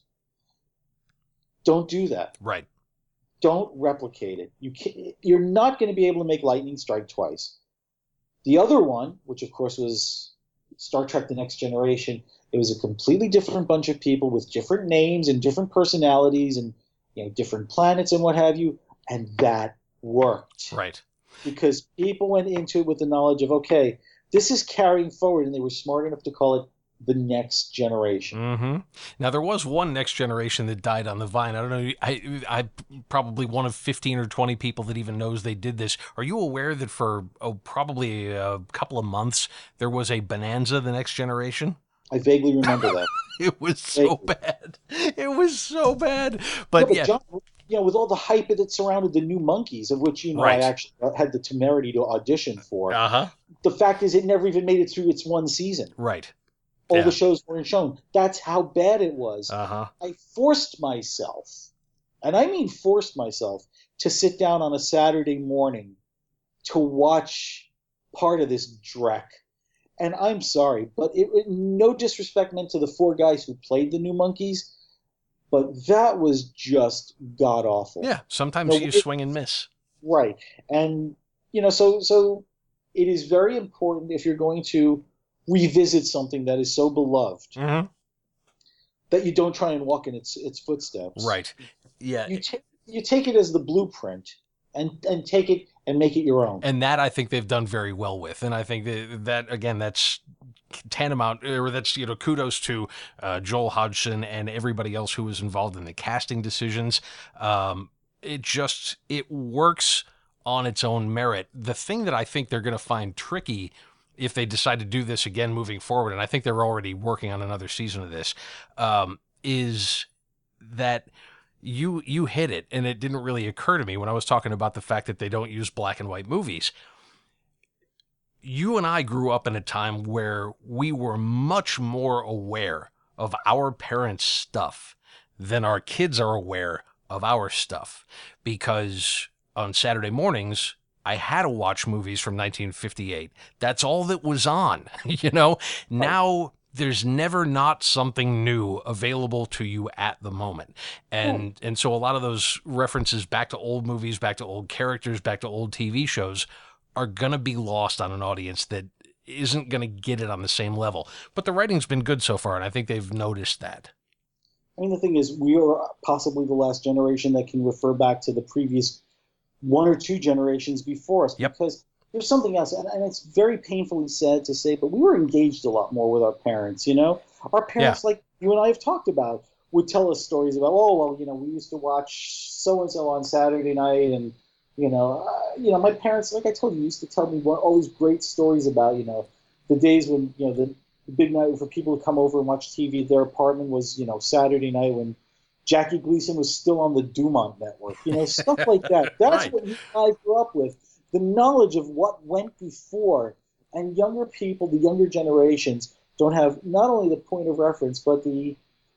Don't do that.
Right.
Don't replicate it. You can't, you're not going to be able to make lightning strike twice. The other one, which of course was Star Trek The Next Generation, it was a completely different bunch of people with different names and different personalities and, you know, different planets and what have you, and that worked.
Right.
because people went into it with the knowledge of, okay, this is carrying forward, and they were smart enough to call it the next generation.
Mm-hmm. Now, there was one Next Generation that died on the vine. I don't know. I, I probably one of fifteen or twenty people that even knows they did this. Are you aware that for oh, probably a couple of months, there was a Bonanza, the Next Generation?
I vaguely remember that.
It was so
vaguely.
bad. It was so bad. But,
yeah, but
yeah.
John, you know, with all the hype that surrounded the New Monkeys, of which, you know,
Right.
I actually had the temerity to audition for,
Uh-huh.
the fact is it never even made it through its one season.
Right.
All
Yeah.
the shows weren't shown. That's how bad it was.
Uh-huh.
I forced myself, and I mean forced myself, to sit down on a Saturday morning to watch part of this dreck. And I'm sorry, but it, it, no disrespect meant to the four guys who played the New Monkeys, but that was just god awful.
Yeah. Sometimes
No,
you
it-
swing and miss.
Right. And, you know, so so it is very important, if you're going to revisit something that is so beloved,
Mm-hmm.
that you don't try and walk in its its footsteps.
Right. Yeah.
You take you take it as the blueprint, and and take it and make it your own.
And that I think they've done very well with. And I think that, that again, that's tantamount, or that's, you know, kudos to uh, Joel Hodgson and everybody else who was involved in the casting decisions. Um, it just, it works on its own merit. The thing that I think they're going to find tricky if they decide to do this again moving forward, and I think they're already working on another season of this, um, is that you you hit it, and it didn't really occur to me when I was talking about the fact that they don't use black and white movies. You and I grew up in a time where we were much more aware of our parents' stuff than our kids are aware of our stuff, because on Saturday mornings, I had to watch movies from nineteen fifty-eight. That's all that was on, you know? Now there's never not something new available to you at the moment. And and so a lot of those references back to old movies, back to old characters, back to old T V shows are going to be lost on an audience that isn't going to get it on the same level. But the writing's been good so far, and I think they've noticed that.
I mean, the thing is, we are possibly the last generation that can refer back to the previous one or two generations before us.
Yep.
Because there's something else, and, and it's very painfully sad to say, but we were engaged a lot more with our parents, you know? Our parents, like you and I have talked about, would tell us stories about, oh, well, you know, we used to watch so-and-so on Saturday night, and, you know, uh, you know, my parents, like I told you, used to tell me what, all these great stories about, you know, the days when, you know, the, the big night for people to come over and watch T V at their apartment was, you know, Saturday night when Jackie Gleason was still on the Dumont Network, you know, stuff like that. That's
Right.
what you and I grew up with. The knowledge of what went before, and younger people, the younger generations, don't have not only the point of reference, but the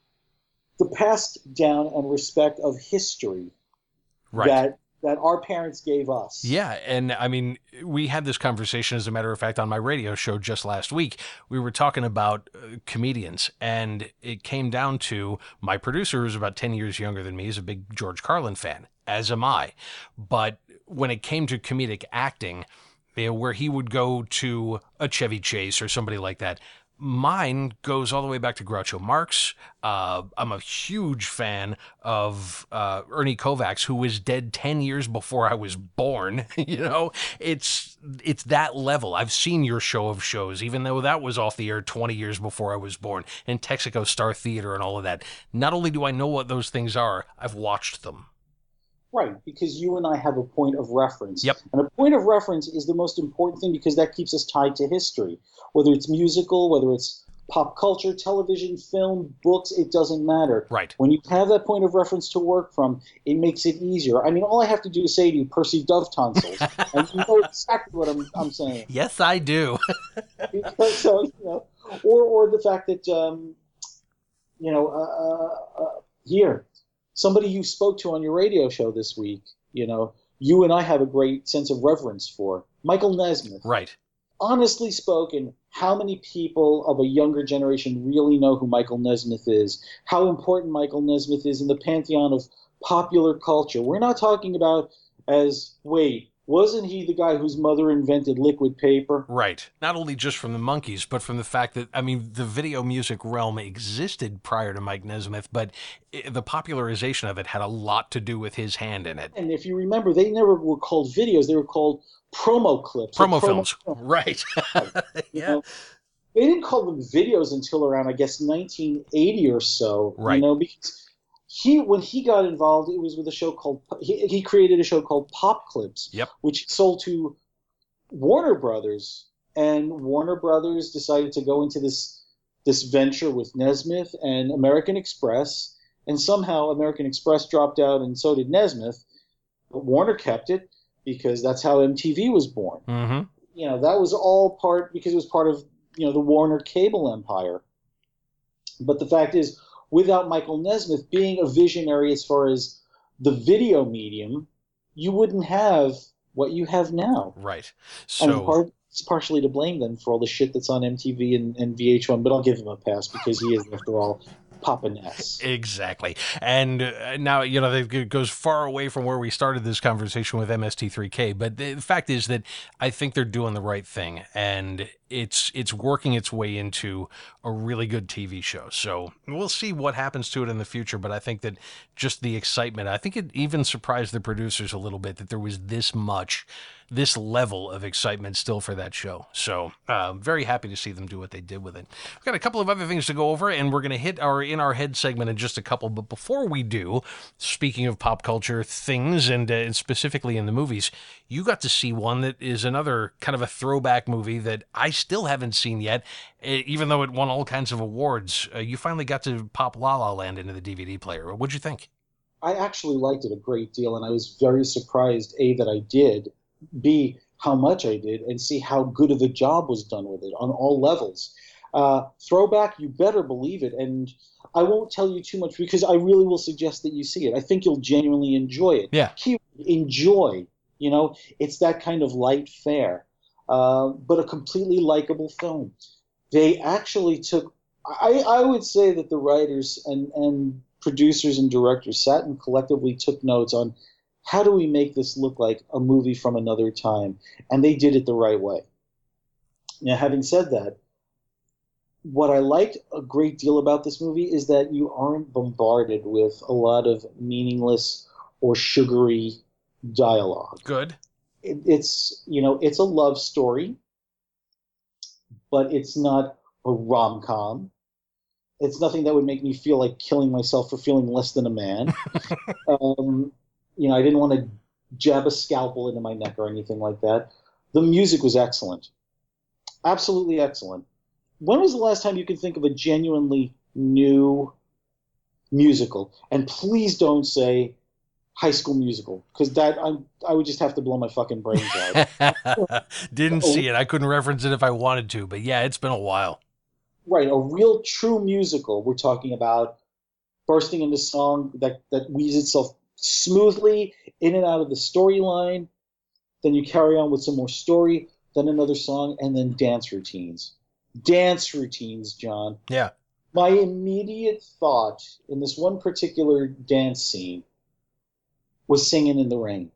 the passed down and respect of history
Right.
that that our parents gave us.
Yeah, and I mean, we had this conversation, as a matter of fact, on my radio show just last week. We were talking about uh, comedians, and it came down to my producer, who's about ten years younger than me, is a big George Carlin fan, as am I. But when it came to comedic acting, you know, where he would go to a Chevy Chase or somebody like that, mine goes all the way back to Groucho Marx. Uh, I'm a huge fan of uh, Ernie Kovacs, who was dead ten years before I was born. You know, it's it's that level. I've seen your show of shows, even though that was off the air twenty years before I was born, and Texaco Star Theater and all of that. Not only do I know what those things are, I've watched them.
Right, because you and I have a point of reference.
Yep.
And a point of reference is the most important thing because that keeps us tied to history. Whether it's musical, whether it's pop culture, television, film, books, it doesn't matter.
Right.
When you have that point of reference to work from, it makes it easier. I mean, all I have to do is say to you, Percy Dove tonsils, and you know exactly what I'm, I'm saying.
Yes, I do.
Because, so, you know, or, or the fact that, um, you know, uh, uh, here, somebody you spoke to on your radio show this week, you know, you and I have a great sense of reverence for, Michael Nesmith.
Right.
Honestly spoken, how many people of a younger generation really know who Michael Nesmith is? How important Michael Nesmith is in the pantheon of popular culture? We're not talking about as, wait, Wasn't he the guy whose mother invented liquid paper?
Right. Not only just from the Monkees, but from the fact that, I mean, the video music realm existed prior to Mike Nesmith, but it, the popularization of it had a lot to do with his hand in it.
And if you remember, they never were called videos. They were called promo clips.
Promo,
promo
films.
films.
Right.
You
Yeah.
know, they didn't call them videos until around, I guess, nineteen eighty or so.
Right.
You know, because he, when he got involved, it was with a show called, he, he created a show called Pop Clips,
Yep.
which sold to Warner Brothers. And Warner Brothers decided to go into this this venture with Nesmith and American Express. And somehow American Express dropped out, and so did Nesmith. But Warner kept it because that's how M T V was born.
Mm-hmm.
You know, that was all part, because it was part of, you know, the Warner cable empire. But the fact is, without Michael Nesmith being a visionary as far as the video medium, you wouldn't have what you have now.
Right.
And
So,
part, it's partially to blame then for all the shit that's on M T V and, and V H one, but I'll give him a pass because he is, after all, Papa Ness.
exactly. And uh, now, you know, it goes far away from where we started this conversation with M S T three K, but the fact is that I think they're doing the right thing, and it's it's working its way into a really good T V show. So we'll see what happens to it in the future, but I think that just the excitement, I think it even surprised the producers a little bit that there was this much, this level of excitement still for that show. So uh, very happy to see them do what they did with it. We've got a couple of other things to go over, and we're going to hit our In Our Head segment in just a couple. But before we do, speaking of pop culture things, and, uh, and specifically in the movies, you got to see one that is another kind of a throwback movie that I still haven't seen yet, even though it won all kinds of awards. Uh, you finally got to pop La La Land into the D V D player. What'd you think?
I actually liked it a great deal, and I was very surprised, A, that I did, B, how much I did, and C, how good of a job was done with it on all levels. Uh, throwback, you better believe it, and I won't tell you too much because I really will suggest that you see it. I think you'll genuinely enjoy it.
Yeah.
Keyword, enjoy. You know, it's that kind of light fare, uh, but a completely likable film. They actually took, I, I would say that the writers and, and producers and directors sat and collectively took notes on how do we make this look like a movie from another time, and they did it the right way. Now, having said that, what I liked a great deal about this movie is that you aren't bombarded with a lot of meaningless or sugary dialogue.
Good.
It, it's, you know, it's a love story, but it's not a rom-com. It's nothing that would make me feel like killing myself for feeling less than a man. um, you know, I didn't want to jab a scalpel into my neck or anything like that. The music was excellent. Absolutely excellent. When was the last time you can think of a genuinely new musical? And please don't say High School Musical, because that I'm, I would just have to blow my fucking brains out.
Didn't see it. I couldn't reference it if I wanted to, but yeah, it's been a while.
Right, a real true musical. We're talking about bursting into song that, that weaves itself smoothly in and out of the storyline. Then you carry on with some more story, then another song, and then dance routines. Dance routines, John.
Yeah.
My immediate thought in this one particular dance scene was Singing in the Rain.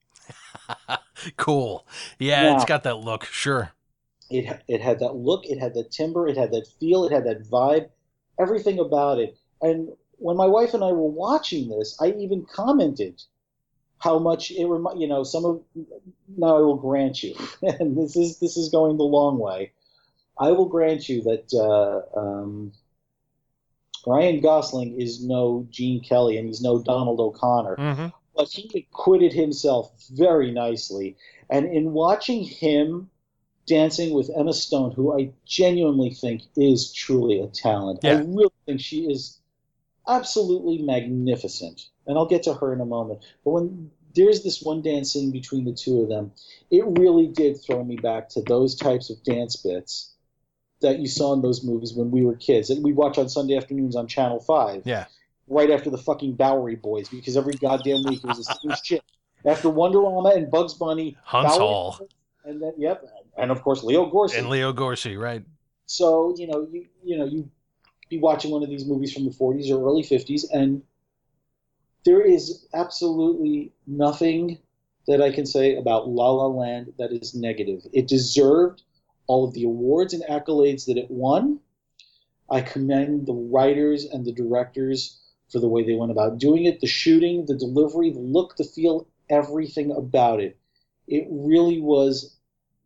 Cool. Yeah,
Now,
it's got that look. Sure.
It it had that look, it had that timbre, it had that feel, it had that vibe, everything about it. And when my wife and I were watching this, I even commented how much it remi- you know, some of now I will grant you, and this is this is going the long way. I will grant you that uh, um, Ryan Gosling is no Gene Kelly and he's no Donald O'Connor,
Mm-hmm.
but he acquitted himself very nicely. And in watching him dancing with Emma Stone, who I genuinely think is truly a talent,
Yeah.
I really think she is absolutely magnificent. And I'll get to her in a moment. But when there's this one dance scene between the two of them, it really did throw me back to those types of dance bits that you saw in those movies when we were kids. And we watch on Sunday afternoons on Channel five.
Yeah.
Right after the fucking Bowery Boys, because every goddamn week it was the same shit. After Wonderama and Bugs Bunny,
Hunts
Bowery
Hall.
Boys, and then yep, and of course Leo Gorcey.
And Leo Gorcey, right.
So you know, you you know, you be watching one of these movies from the forties or early fifties, and there is absolutely nothing that I can say about La La Land that is negative. It deserved all of the awards and accolades that it won. I commend the writers and the directors for the way they went about doing it, the shooting, the delivery, the look, the feel, everything about it. It really was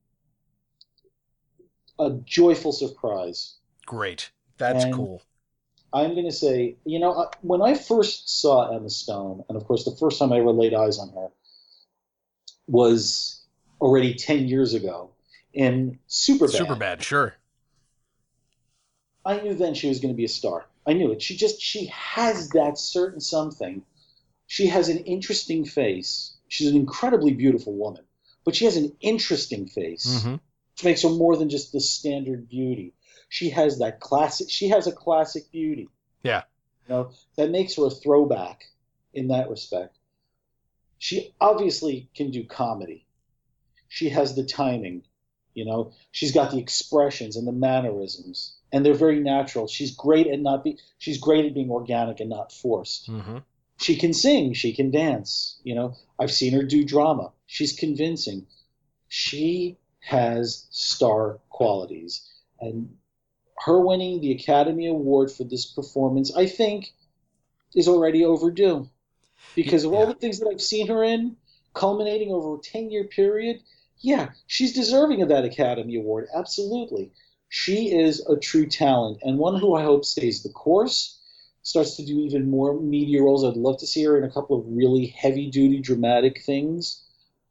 a joyful surprise.
Great. That's
and
cool.
I'm going to say, you know, when I first saw Emma Stone, and of course the first time I ever laid eyes on her was already ten years ago in Superbad.
Superbad, sure.
I knew then she was going to be a star. I knew it. She just, she has that certain something. She has an interesting face. She's an incredibly beautiful woman, but she has an interesting face,
mm-hmm.
which makes her more than just the standard beauty. She has that classic, she has a classic beauty.
Yeah.
You know, that makes her a throwback in that respect. She obviously can do comedy. She has the timing, you know, she's got the expressions and the mannerisms, and they're very natural. She's great at not be, she's great at being organic and not forced.
Mm-hmm.
She can sing, she can dance, you know, I've seen her do drama. She's convincing. She has star qualities, and her winning the Academy Award for this performance, I think, is already overdue. Because of all the things that I've seen her in, culminating over a ten-year period, yeah, she's deserving of that Academy Award, absolutely. She is a true talent, and one who I hope stays the course, starts to do even more media roles. I'd love to see her in a couple of really heavy-duty, dramatic things.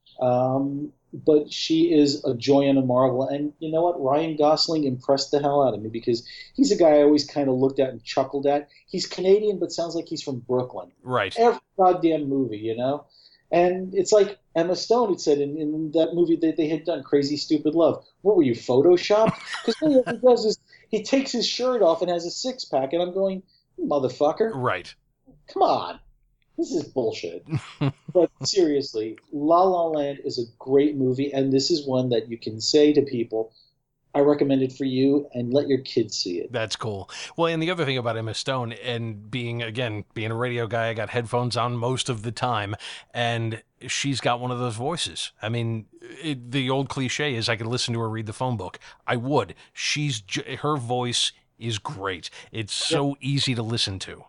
Um, but she is a joy and a marvel. And you know what? Ryan Gosling impressed the hell out of me because he's a guy I always kind of looked at and chuckled at. He's Canadian, but sounds like he's from Brooklyn.
Right.
Every goddamn movie, you know? And it's like Emma Stone had said in, in that movie that they had done, Crazy Stupid Love. What were you, Photoshopped? Because what he does is he takes his shirt off and has a six-pack, and I'm going, motherfucker.
Right.
Come on. This is bullshit. But seriously, La La Land is a great movie, and this is one that you can say to people, I recommend it for you, and let your kids see it.
That's cool. Well, and the other thing about Emma Stone, and being, again, being a radio guy, I got headphones on most of the time, and she's got one of those voices. I mean, it, the old cliche is I could listen to her read the phone book. I would. She's her voice is great. It's so yeah. easy to listen to.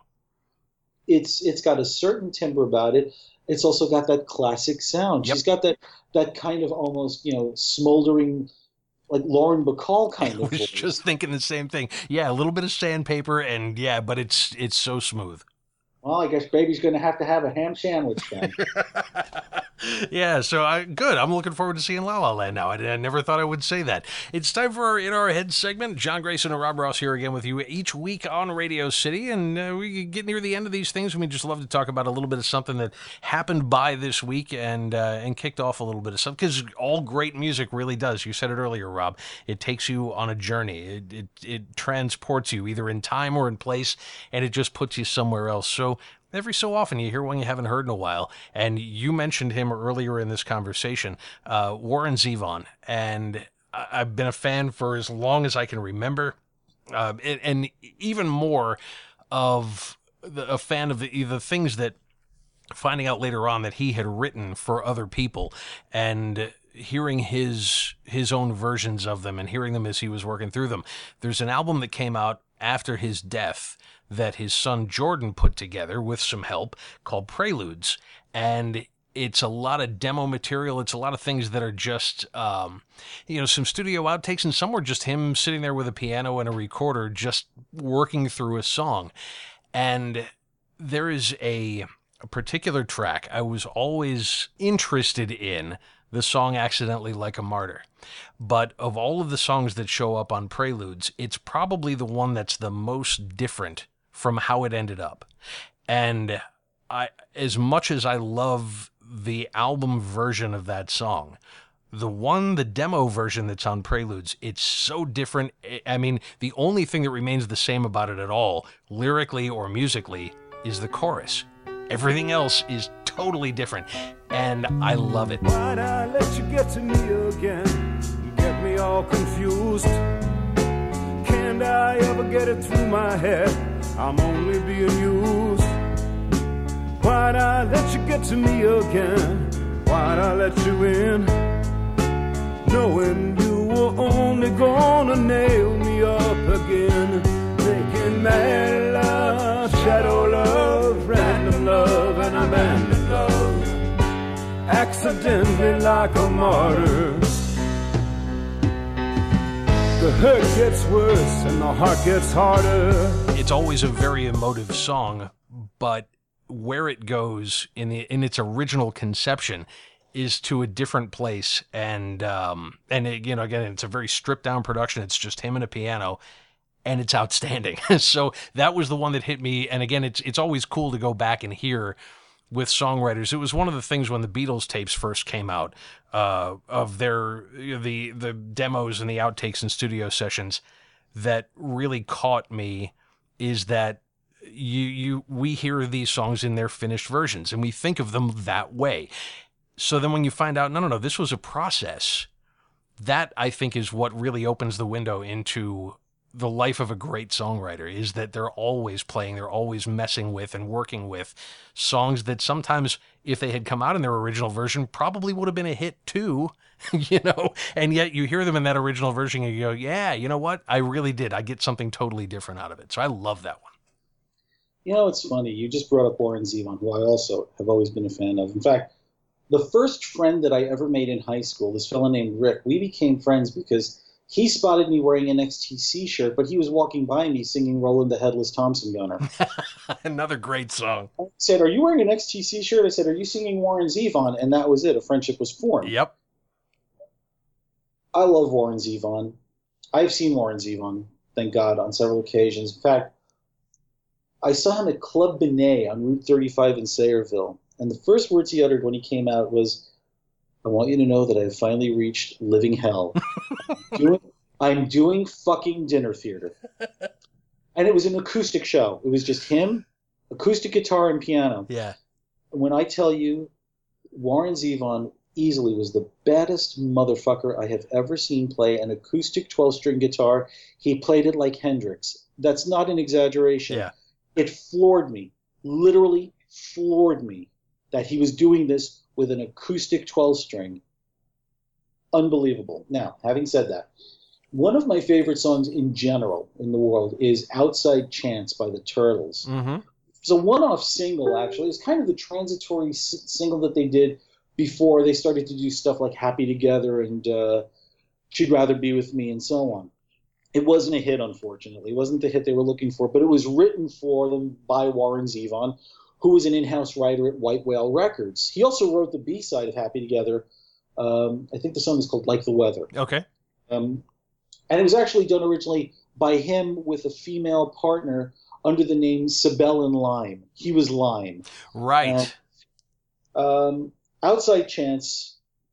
It's it's got a certain timbre about it. It's also got that classic sound. Yep. She's got that that kind of almost, you know, smoldering, like Lauren Bacall kind of
I was
voice.
just thinking the same thing. Yeah, a little bit of sandpaper, and yeah, but it's it's so smooth.
Well, I guess baby's going to have to have a ham sandwich then.
Yeah, so I, good. I'm looking forward to seeing La La Land now. I, I never thought I would say that. It's time for our In Our Heads segment. John Grayson and Rob Ross here again with you each week on Radio City, and uh, we get near the end of these things, and we just love to talk about a little bit of something that happened by this week and uh, and kicked off a little bit of stuff, because all great music really does. You said it earlier, Rob. It takes you on a journey. It, it, it transports you either in time or in place, and it just puts you somewhere else. So every so often you hear one you haven't heard in a while, and you mentioned him earlier in this conversation, uh, Warren Zevon, and I've been a fan for as long as I can remember, uh, and, and even more of the, a fan of the, the things that, finding out later on that he had written for other people, and hearing his his own versions of them and hearing them as he was working through them. There's an album that came out after his death that his son Jordan put together with some help called Preludes, and it's a lot of demo material. It's a lot of things that are just, um, you know, some studio outtakes, and some were just him sitting there with a piano and a recorder just working through a song. And there is a, a particular track I was always interested in, the song Accidentally Like a Martyr. But of all of the songs that show up on Preludes, it's probably the one that's the most different from how it ended up. And I, as much as I love the album version of that song, the one, the demo version that's on Preludes, it's so different. I mean, the only thing that remains the same about it at all, lyrically or musically, is the chorus. Everything else is totally different, and I love it.
Why'd I let you get to me again? Get me all confused. Can't I ever get it through my head? I'm only being used. Why'd I let you get to me again? Why Might I let you in, knowing you were only gonna nail me up again, making mad love, shadow love, random love, and abandoned love, accidentally like a martyr. The hurt gets worse and the heart gets harder.
It's always a very emotive song, but where it goes in the in its original conception is to a different place, and um and it, you know, again, it's a very stripped down production. It's just him and a piano, and it's outstanding. So that was the one that hit me. And again, it's it's always cool to go back and hear with songwriters. It was one of the things when the Beatles tapes first came out, uh, of their the the demos and the outtakes and studio sessions, that really caught me, is that you you we hear these songs in their finished versions and we think of them that way. So then when you find out, no, no, no, this was a process, that I think is what really opens the window into the life of a great songwriter, is that they're always playing, they're always messing with and working with songs that sometimes, if they had come out in their original version, probably would have been a hit too, you know, and yet you hear them in that original version and you go, yeah, you know what? I really did. I get something totally different out of it. So I love that one.
You know, it's funny. You just brought up Warren Zevon, who I also have always been a fan of. In fact, the first friend that I ever made in high school, this fellow named Rick, we became friends because he spotted me wearing an X T C shirt, but he was walking by me singing Roland the Headless Thompson Gunner.
Another great song.
I said, are you wearing an X T C shirt? I said, are you singing Warren Zevon? And that was it. A friendship was formed.
Yep.
I love Warren Zevon. I've seen Warren Zevon, thank God, on several occasions. In fact, I saw him at Club Benet on Route thirty-five in Sayreville. And the first words he uttered when he came out was, I want you to know that I have finally reached living hell. I'm, doing, I'm doing fucking dinner theater. And it was an acoustic show. It was just him, acoustic guitar and piano.
Yeah.
When I tell you, Warren Zevon easily was the baddest motherfucker I have ever seen play an acoustic twelve-string guitar. He played it like Hendrix. That's not an exaggeration.
Yeah.
It floored me, literally floored me, that he was doing this with an acoustic twelve-string. Unbelievable. Now, having said that, one of my favorite songs in general in the world is Outside Chance by the Turtles.
Mm-hmm.
It's a one-off single, actually. It's kind of the transitory s- single that they did before they started to do stuff like Happy Together and uh, She'd Rather Be With Me and so on. It wasn't a hit, unfortunately. It wasn't the hit they were looking for, but it was written for them by Warren Zevon, who was an in-house writer at White Whale Records. He also wrote the B-side of Happy Together. Um, I think the song is called Like the Weather.
Okay.
Um, and it was actually done originally by him with a female partner under the name Sibel Lime. He was Lime.
Right.
Uh, um, Outside Chance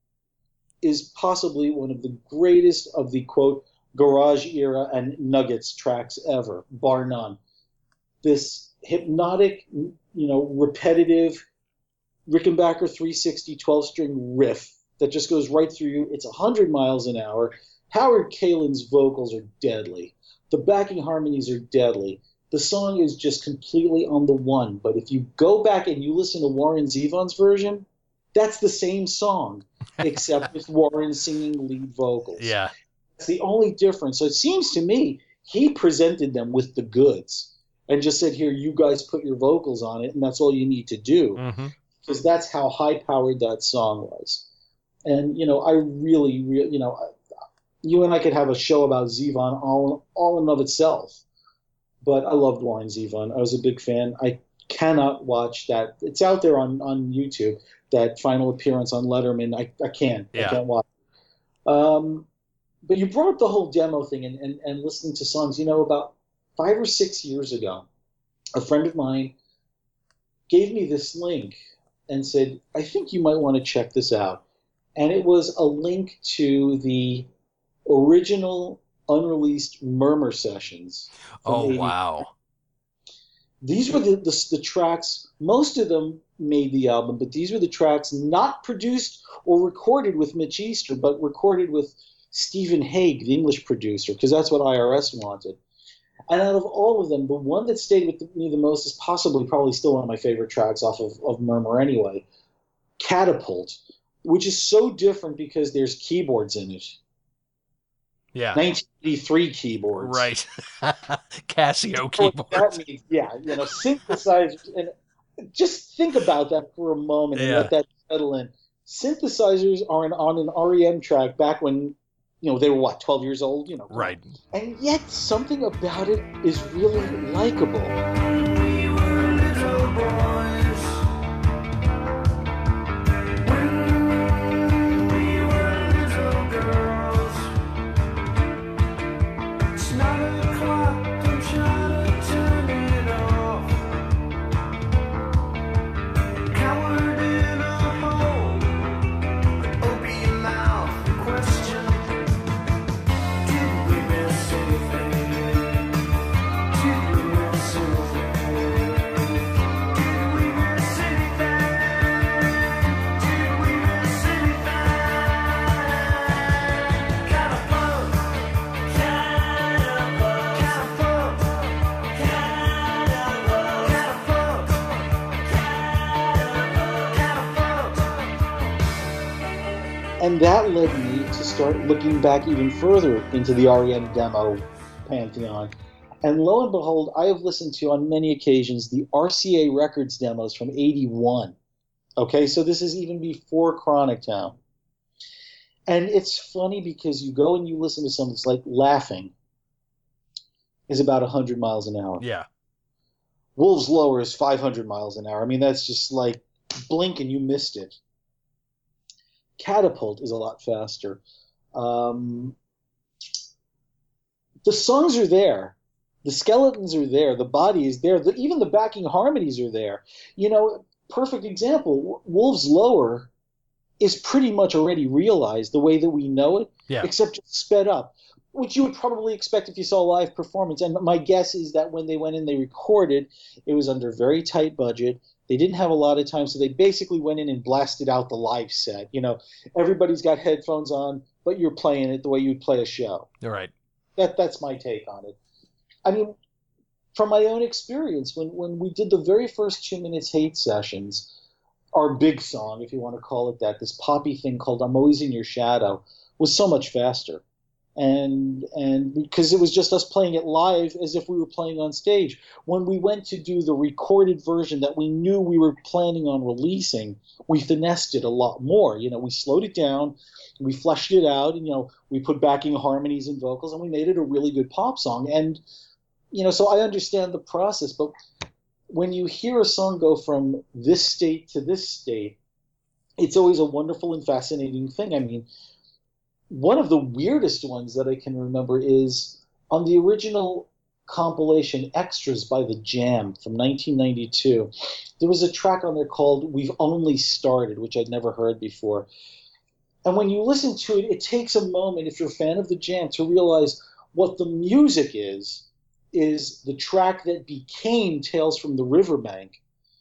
is possibly one of the greatest of the, quote, garage era and Nuggets tracks ever, bar none. This hypnotic, you know, repetitive Rickenbacker three sixty twelve-string riff that just goes right through you. It's one hundred miles an hour. Howard Kalin's vocals are deadly. The backing harmonies are deadly. The song is just completely on the one. But if you go back and you listen to Warren Zevon's version, that's the same song, except with Warren singing lead vocals.
Yeah.
It's the only difference. So it seems to me he presented them with the goods and just said, here, you guys put your vocals on it, and that's all you need to do.
Mm-hmm.
Because that's how high-powered that song was. And, you know, I really, really, you know, you and I could have a show about Zevon all, all in and of itself. But I loved Warren Zevon. I was a big fan. I cannot watch that. It's out there on, on YouTube, that final appearance on Letterman. I, I can't.
Yeah.
I can't watch it. Um, but you brought up the whole demo thing and, and, and listening to songs. You know, about five or six years ago, a friend of mine gave me this link and said, I think you might want to check this out. And it was a link to the original unreleased Murmur sessions.
Oh, wow.
These were the, the, the tracks, most of them made the album, but these were the tracks not produced or recorded with Mitch Easter, but recorded with Stephen Hague, the English producer, because that's what I R S wanted. And out of all of them, the one that stayed with me the most is possibly probably still one of my favorite tracks off of, of Murmur anyway, Catapult which is so different because there's keyboards in it.
Yeah.
nineteen eighty-three keyboards.
Right. Casio
What
keyboards.
that means, yeah, you know, synthesizers. And just think about that for a moment and
Yeah.
let that settle in. Synthesizers are an, on an R E M track back when, you know, they were what, twelve years old, you know.
Right.
And yet something about it is really likable.
We were little boys. When we were little girls. It's nine o'clock, don't try to turn it off. Coward in a hole, but open your mouth and question. Did we miss anything? Did we miss anything? Did we miss anything? Did we miss anything? Catapult, catapult, catapult, catapult, catapult, catapult.
And that led me to start looking back even further into the R E M demo pantheon. And lo and behold, I have listened to on many occasions the R C A Records demos from eighty-one. Okay, so this is even before Chronic Town. And it's funny because you go and you listen to something that's like Laughing is about one hundred miles an hour.
Yeah.
Wolves Lower is five hundred miles an hour. I mean, that's just like blink and you missed it. Catapult is a lot faster. Um, the songs are there. The skeletons are there. The body is there. The, even the backing harmonies are there. You know, perfect example. Wolves Lower is pretty much already realized the way that we know it,
Yeah.
except just sped up, which you would probably expect if you saw a live performance. And my guess is that when they went in, they recorded, it was under very tight budget. They didn't have a lot of time, so they basically went in and blasted out the live set. You know, everybody's got headphones on, but you're playing it the way you'd play a show.
You're right.
That that's my take on it. I mean, from my own experience, when when we did the very first Two Minutes Hate sessions, our big song, if you want to call it that, this poppy thing called "I'm Always in Your Shadow," was so much faster. And and because it was just us playing it live as if we were playing on stage. When we went to do the recorded version that we knew we were planning on releasing, we finessed it a lot more. You know, we slowed it down, we fleshed it out, and you know, we put backing harmonies and vocals, and we made it a really good pop song. And you know, so I understand the process, but when you hear a song go from this state to this state, it's always a wonderful and fascinating thing. I mean, one of the weirdest ones that I can remember is on the original compilation Extras by The Jam from nineteen ninety-two. There was a track on there called We've Only Started, which I'd never heard before. And when you listen to it, it takes a moment, if you're a fan of The Jam, to realize what the music is, is the track that became Tales from the Riverbank.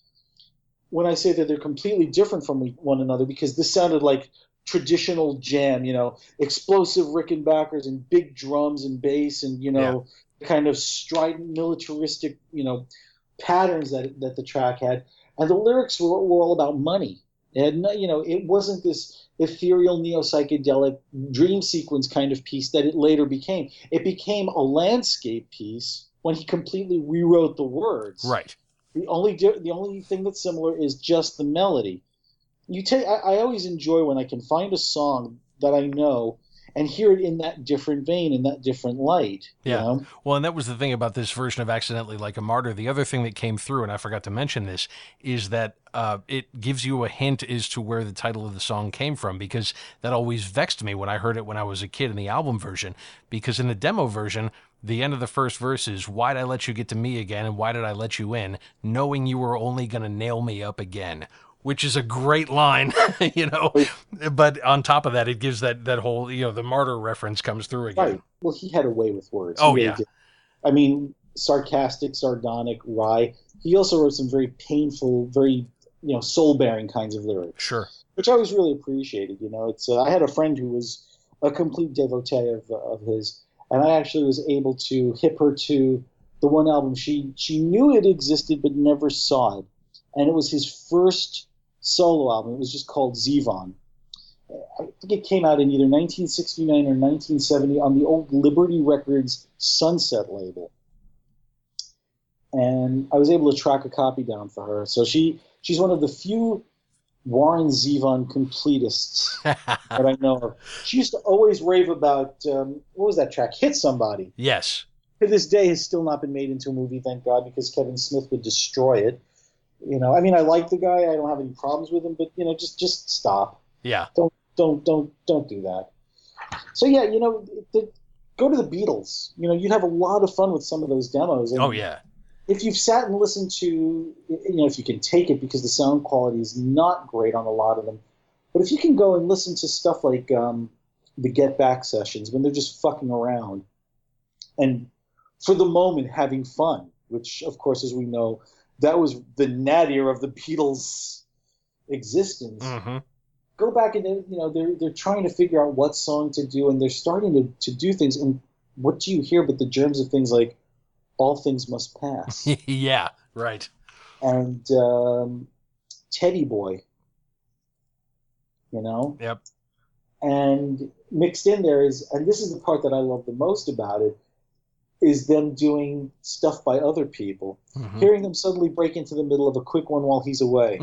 When I say that they're completely different from one another, because this sounded like traditional Jam, you know, explosive Rickenbackers and big drums and bass and, you know, yeah. kind of strident militaristic, you know, patterns that that the track had. And the lyrics were, were all about money. It had no, you know, it wasn't this ethereal neo-psychedelic dream sequence kind of piece that it later became. It became a landscape piece when he completely rewrote the words.
Right.
The only the only thing that's similar is just the melody. You take. I, I always enjoy when I can find a song that I know and hear it in that different vein, in that different light. You
yeah.
know?
Well, and that was the thing about this version of Accidentally Like a Martyr. The other thing that came through, and I forgot to mention this, is that uh, it gives you a hint as to where the title of the song came from, because that always vexed me when I heard it when I was a kid in the album version, because in the demo version, the end of the first verse is, why'd I let you get to me again, and why did I let you in, knowing you were only going to nail me up again? Which is a great line, you know. But on top of that, it gives that that whole, you know, the martyr reference comes through again.
Right. Well, he had a way with words.
Oh,
really
yeah.
Did. I mean, sarcastic, sardonic, wry. He also wrote some very painful, very, you know, soul-bearing kinds of lyrics.
Sure.
Which I always really appreciated, you know. It's uh, I had a friend who was a complete devotee of, uh, of his, and I actually was able to hip her to the one album. She, she knew it existed but never saw it. And it was his first solo album. It was just called Zevon. I think it came out in either nineteen sixty-nine or nineteen seventy on the old Liberty Records Sunset label. And I was able to track a copy down for her. So she she's one of the few Warren Zevon completists that I know of. She used to always rave about, um, what was that track? Hit Somebody.
Yes.
To this day has still not been made into a movie, thank God, because Kevin Smith would destroy it. You know, I mean, I like the guy. I don't have any problems with him, but, you know, just just stop.
Yeah.
Don't, don't, don't, don't do that. So, yeah, you know, the, go to the Beatles. You know, you'd have a lot of fun with some of those demos. And
oh, yeah.
if you've sat and listened to, you know, if you can take it, because the sound quality is not great on a lot of them, but if you can go and listen to stuff like um, the Get Back sessions when they're just fucking around and for the moment having fun, which, of course, as we know, that was the nadir of the Beatles' existence.
Mm-hmm.
Go back and, you know, they're, they're trying to figure out what song to do, and they're starting to, to do things, and what do you hear but the germs of things like All Things Must Pass.
Yeah, right.
And um, Teddy Boy, you know?
Yep.
And mixed in there is, and this is the part that I love the most about it, is them doing stuff by other people.
Mm-hmm.
Hearing them suddenly break into the middle of a quick one while he's away.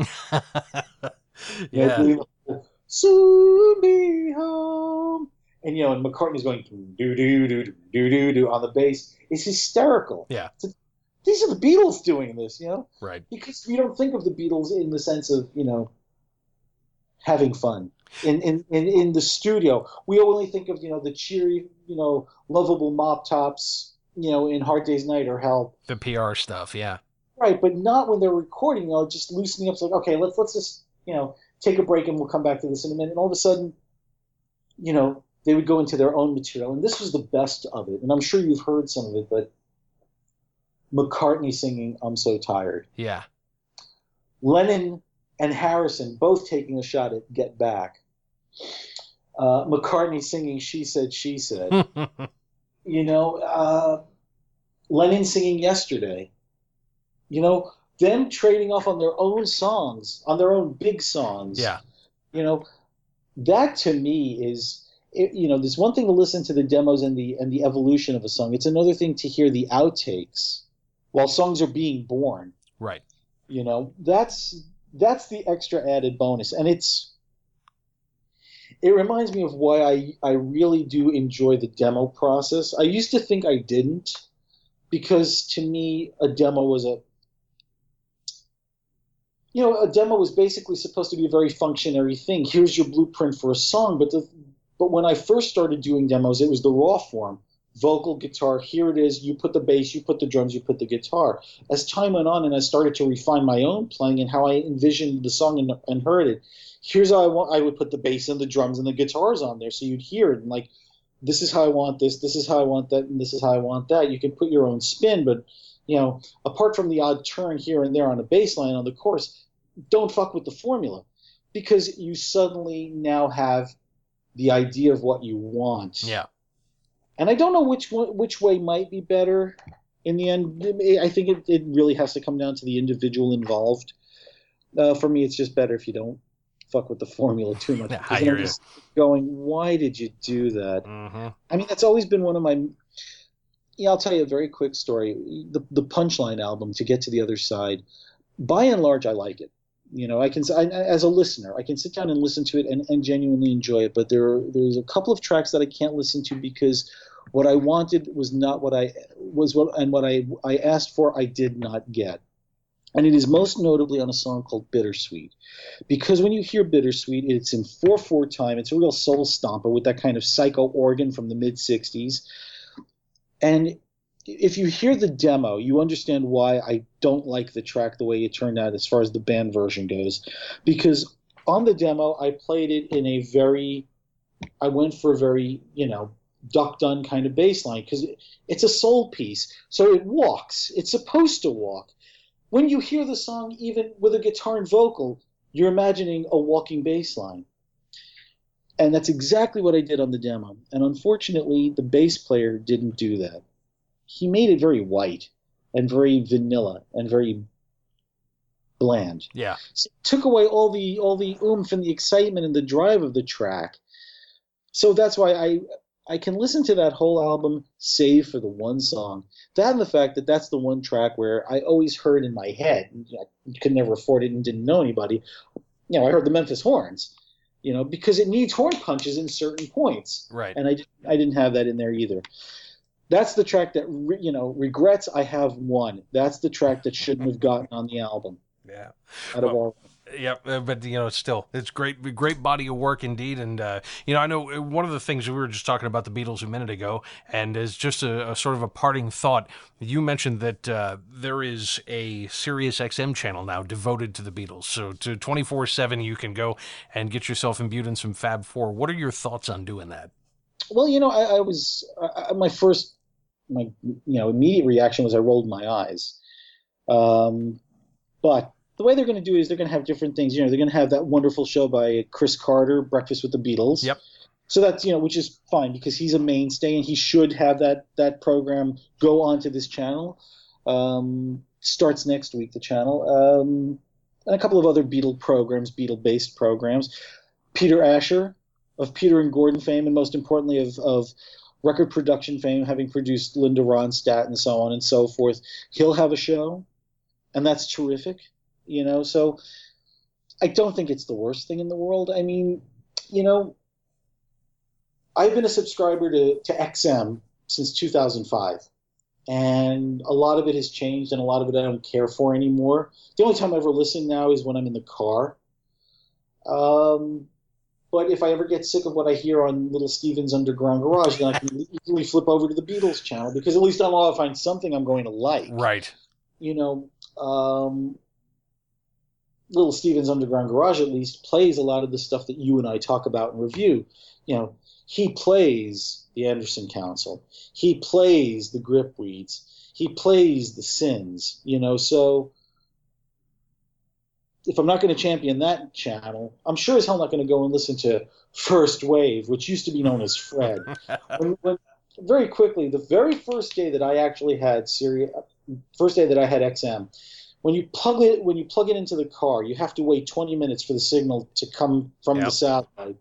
Yeah.
You know, soon be home. And, you know, and McCartney's going do do do do do do do on the bass. It's hysterical.
Yeah.
It's, these are the Beatles doing this, you know?
Right.
Because we don't think of the Beatles in the sense of, you know, having fun. In, in, in, in the studio, we only think of, you know, the cheery, you know, lovable mop tops, you know, in Hard Day's Night or Help.
The P R stuff, yeah.
Right, but not when they're recording, you know, just loosening up. It's like, okay, let's let's just, you know, take a break and we'll come back to this in a minute. And all of a sudden, you know, they would go into their own material. And this was the best of it. And I'm sure you've heard some of it, but McCartney singing I'm So Tired.
Yeah.
Lennon and Harrison both taking a shot at Get Back. Uh, McCartney singing She Said, She Said. You know, uh, Lennon singing Yesterday. You know, them trading off on their own songs, on their own big songs.
Yeah.
You know, that to me is, it, you know, there's one thing to listen to the demos and the and the evolution of a song. It's another thing to hear the outtakes while songs are being born.
Right.
You know, that's that's the extra added bonus, and it's. It reminds me of why I, I really do enjoy the demo process. I used to think I didn't, because to me a demo was a, you know, a demo was basically supposed to be a very functionary thing. Here's your blueprint for a song, but the, but when I first started doing demos, it was the raw form. Vocal, guitar, here it is, you put the bass, you put the drums, you put the guitar. As time went on and I started to refine my own playing and how I envisioned the song and, and heard it, here's how I want, I would put the bass and the drums and the guitars on there so you'd hear it. And like, this is how I want this, this is how I want that, and this is how I want that. You can put your own spin, but, you know, apart from the odd turn here and there on a bass line on the chorus, don't fuck with the formula, because you suddenly now have the idea of what you want.
Yeah.
And I don't know which one, which way might be better in the end. I think it, it really has to come down to the individual involved. Uh, for me, it's just better if you don't fuck with the formula too much.
I hear
I'm
you.
just going, why did you do that?
Mm-hmm.
I mean, that's always been one of my. Yeah, I'll tell you a very quick story. The the Punchline album, To Get to the Other Side, by and large, I like it. You know, I can I, as a listener, I can sit down and listen to it and, and genuinely enjoy it. But there there's a couple of tracks that I can't listen to because what I wanted was not what I was what and what I I asked for I did not get. And it is most notably on a song called Bittersweet. Because when you hear Bittersweet, it's in four four time. It's a real soul stomper with that kind of psycho organ from the mid sixties. And if you hear the demo, you understand why I don't like the track the way it turned out as far as the band version goes. Because on the demo, I played it in a very, I went for a very, you know, duck done kind of bass line because it, it's a soul piece. So it walks. It's supposed to walk. When you hear the song, even with a guitar and vocal, you're imagining a walking bass line. And that's exactly what I did on the demo. And unfortunately, the bass player didn't do that. He made it very white and very vanilla and very bland.
Yeah.
So it took away all the all the oomph and the excitement and the drive of the track. So that's why I I can listen to that whole album save for the one song. That and the fact that that's the one track where I always heard in my head, you know, I could never afford it and didn't know anybody. You know, I heard the Memphis Horns, you know, because it needs horn punches in certain points.
Right.
And I, I didn't have that in there either. That's the track that, re, you know, regrets I have one. That's the track that shouldn't have gotten on the album.
Yeah.
Out of
Well,
all.
Yeah, uh, but you know, still, it's great, great body of work indeed. And uh, you know, I know one of the things we were just talking about the Beatles a minute ago, and as just a, a sort of a parting thought, you mentioned that uh, there is a Sirius X M channel now devoted to the Beatles. So to twenty-four seven, you can go and get yourself imbued in some Fab Four. What are your thoughts on doing that?
Well, you know, I, I was I, my first, my you know, immediate reaction was I rolled my eyes, um, but. The way they're going to do it is they're going to have different things. You know, they're going to have that wonderful show by Chris Carter, Breakfast with the Beatles.
Yep.
So that's, you know, which is fine because he's a mainstay and he should have that that program go onto this channel. Um, starts next week, the channel. Um, and a couple of other Beatle programs, Beatle-based programs. Peter Asher of Peter and Gordon fame, and most importantly of, of record production fame, having produced Linda Ronstadt and so on and so forth. He'll have a show, and that's terrific. You know, so I don't think it's the worst thing in the world. I mean, you know, I've been a subscriber to, to X M since two thousand five, and a lot of it has changed, and a lot of it I don't care for anymore. The only time I ever listen now is when I'm in the car. Um, but if I ever get sick of what I hear on Little Steven's Underground Garage, then I can easily flip over to the Beatles channel, because at least I know I'll find something I'm going to like.
Right.
You know, um... Little Steven's Underground Garage at least plays a lot of the stuff that you and I talk about and review. You know, he plays the Anderson Council. He plays the Gripweeds. He plays the Sins. You know, so if I'm not going to champion that channel, I'm sure as hell not going to go and listen to First Wave, which used to be known as Fred. when, when, very quickly, the very first day that I actually had Sirius, first day that I had X M, When you plug it, when you plug it into the car, you have to wait twenty minutes for the signal to come from
yep.
the satellite.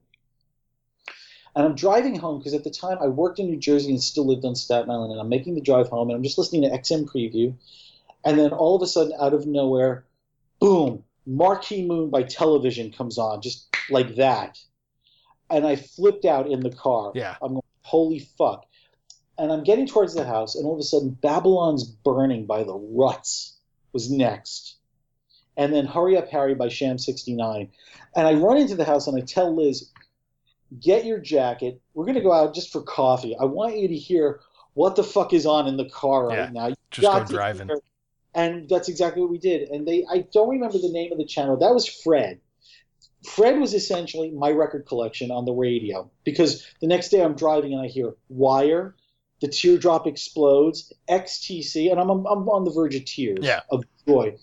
And I'm driving home because at the time I worked in New Jersey and still lived on Staten Island, and I'm making the drive home, and I'm just listening to X M Preview, and then all of a sudden, out of nowhere, boom, Marquee Moon by Television comes on, just like that, and I flipped out in the car.
Yeah,
I'm going, holy fuck! And I'm getting towards the house, and all of a sudden, Babylon's Burning by the Ruts was next. And then Hurry Up Harry by Sham sixty-nine. And I run into the house and I tell Liz, get your jacket. We're going to go out just for coffee. I want you to hear what the fuck is on in the car right
yeah,
now. You
just go driving.
Hear. And that's exactly what we did. And they, I don't remember the name of the channel. That was Fred. Fred was essentially my record collection on the radio, because the next day I'm driving and I hear Wire, The Teardrop Explodes, X T C, and I'm, I'm I'm on the verge of tears
yeah.
of joy.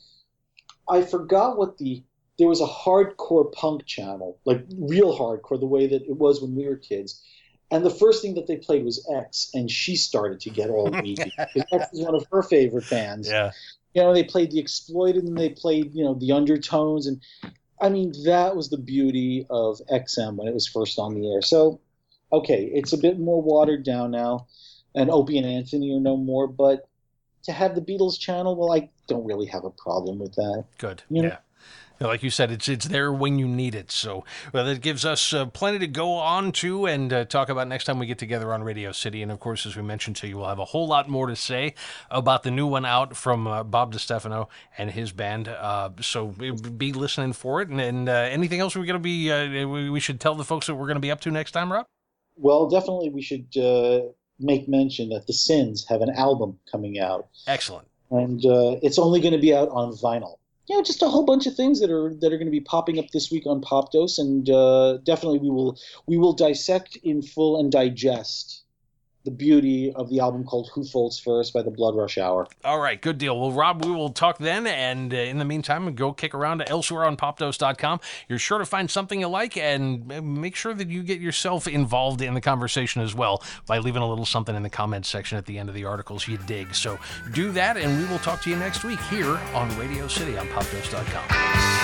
I forgot what the there was a hardcore punk channel, like real hardcore, the way that it was when we were kids. And the first thing that they played was X, and she started to get all weepy. X is one of her favorite bands.
Yeah.
You know, they played the Exploited, and they played, you know, the Undertones, and I mean, that was the beauty of X M when it was first on the air. So, okay, it's a bit more watered down now, and Opie and Anthony are no more, but to have the Beatles channel, well, I don't really have a problem with that.
Good.
You know?
Yeah. Like you said, it's it's there when you need it. So well, that gives us uh, plenty to go on to and uh, talk about next time we get together on Radio City. And, of course, as we mentioned to you, we'll have a whole lot more to say about the new one out from uh, Bob DiStefano and his band. Uh, so be listening for it. And, and uh, anything else we're going to be, uh, we should tell the folks that we're going to be up to next time, Rob?
Well, definitely we should uh, make mention that the Sins have an album coming out.
Excellent.
And uh, it's only going to be out on vinyl. You know, just a whole bunch of things that are that are going to be popping up this week on Pop Dose, and uh, definitely we will we will dissect in full and digest the beauty of the album called Who Folds First by the Blood Rush Hour.
All right, good deal. Well, Rob, we will talk then, and uh, in the meantime, go kick around elsewhere on pop dose dot com. You're sure to find something you like, and make sure that you get yourself involved in the conversation as well by leaving a little something in the comments section at the end of the articles you dig. So do that, and we will talk to you next week here on Radio City on pop dose dot com.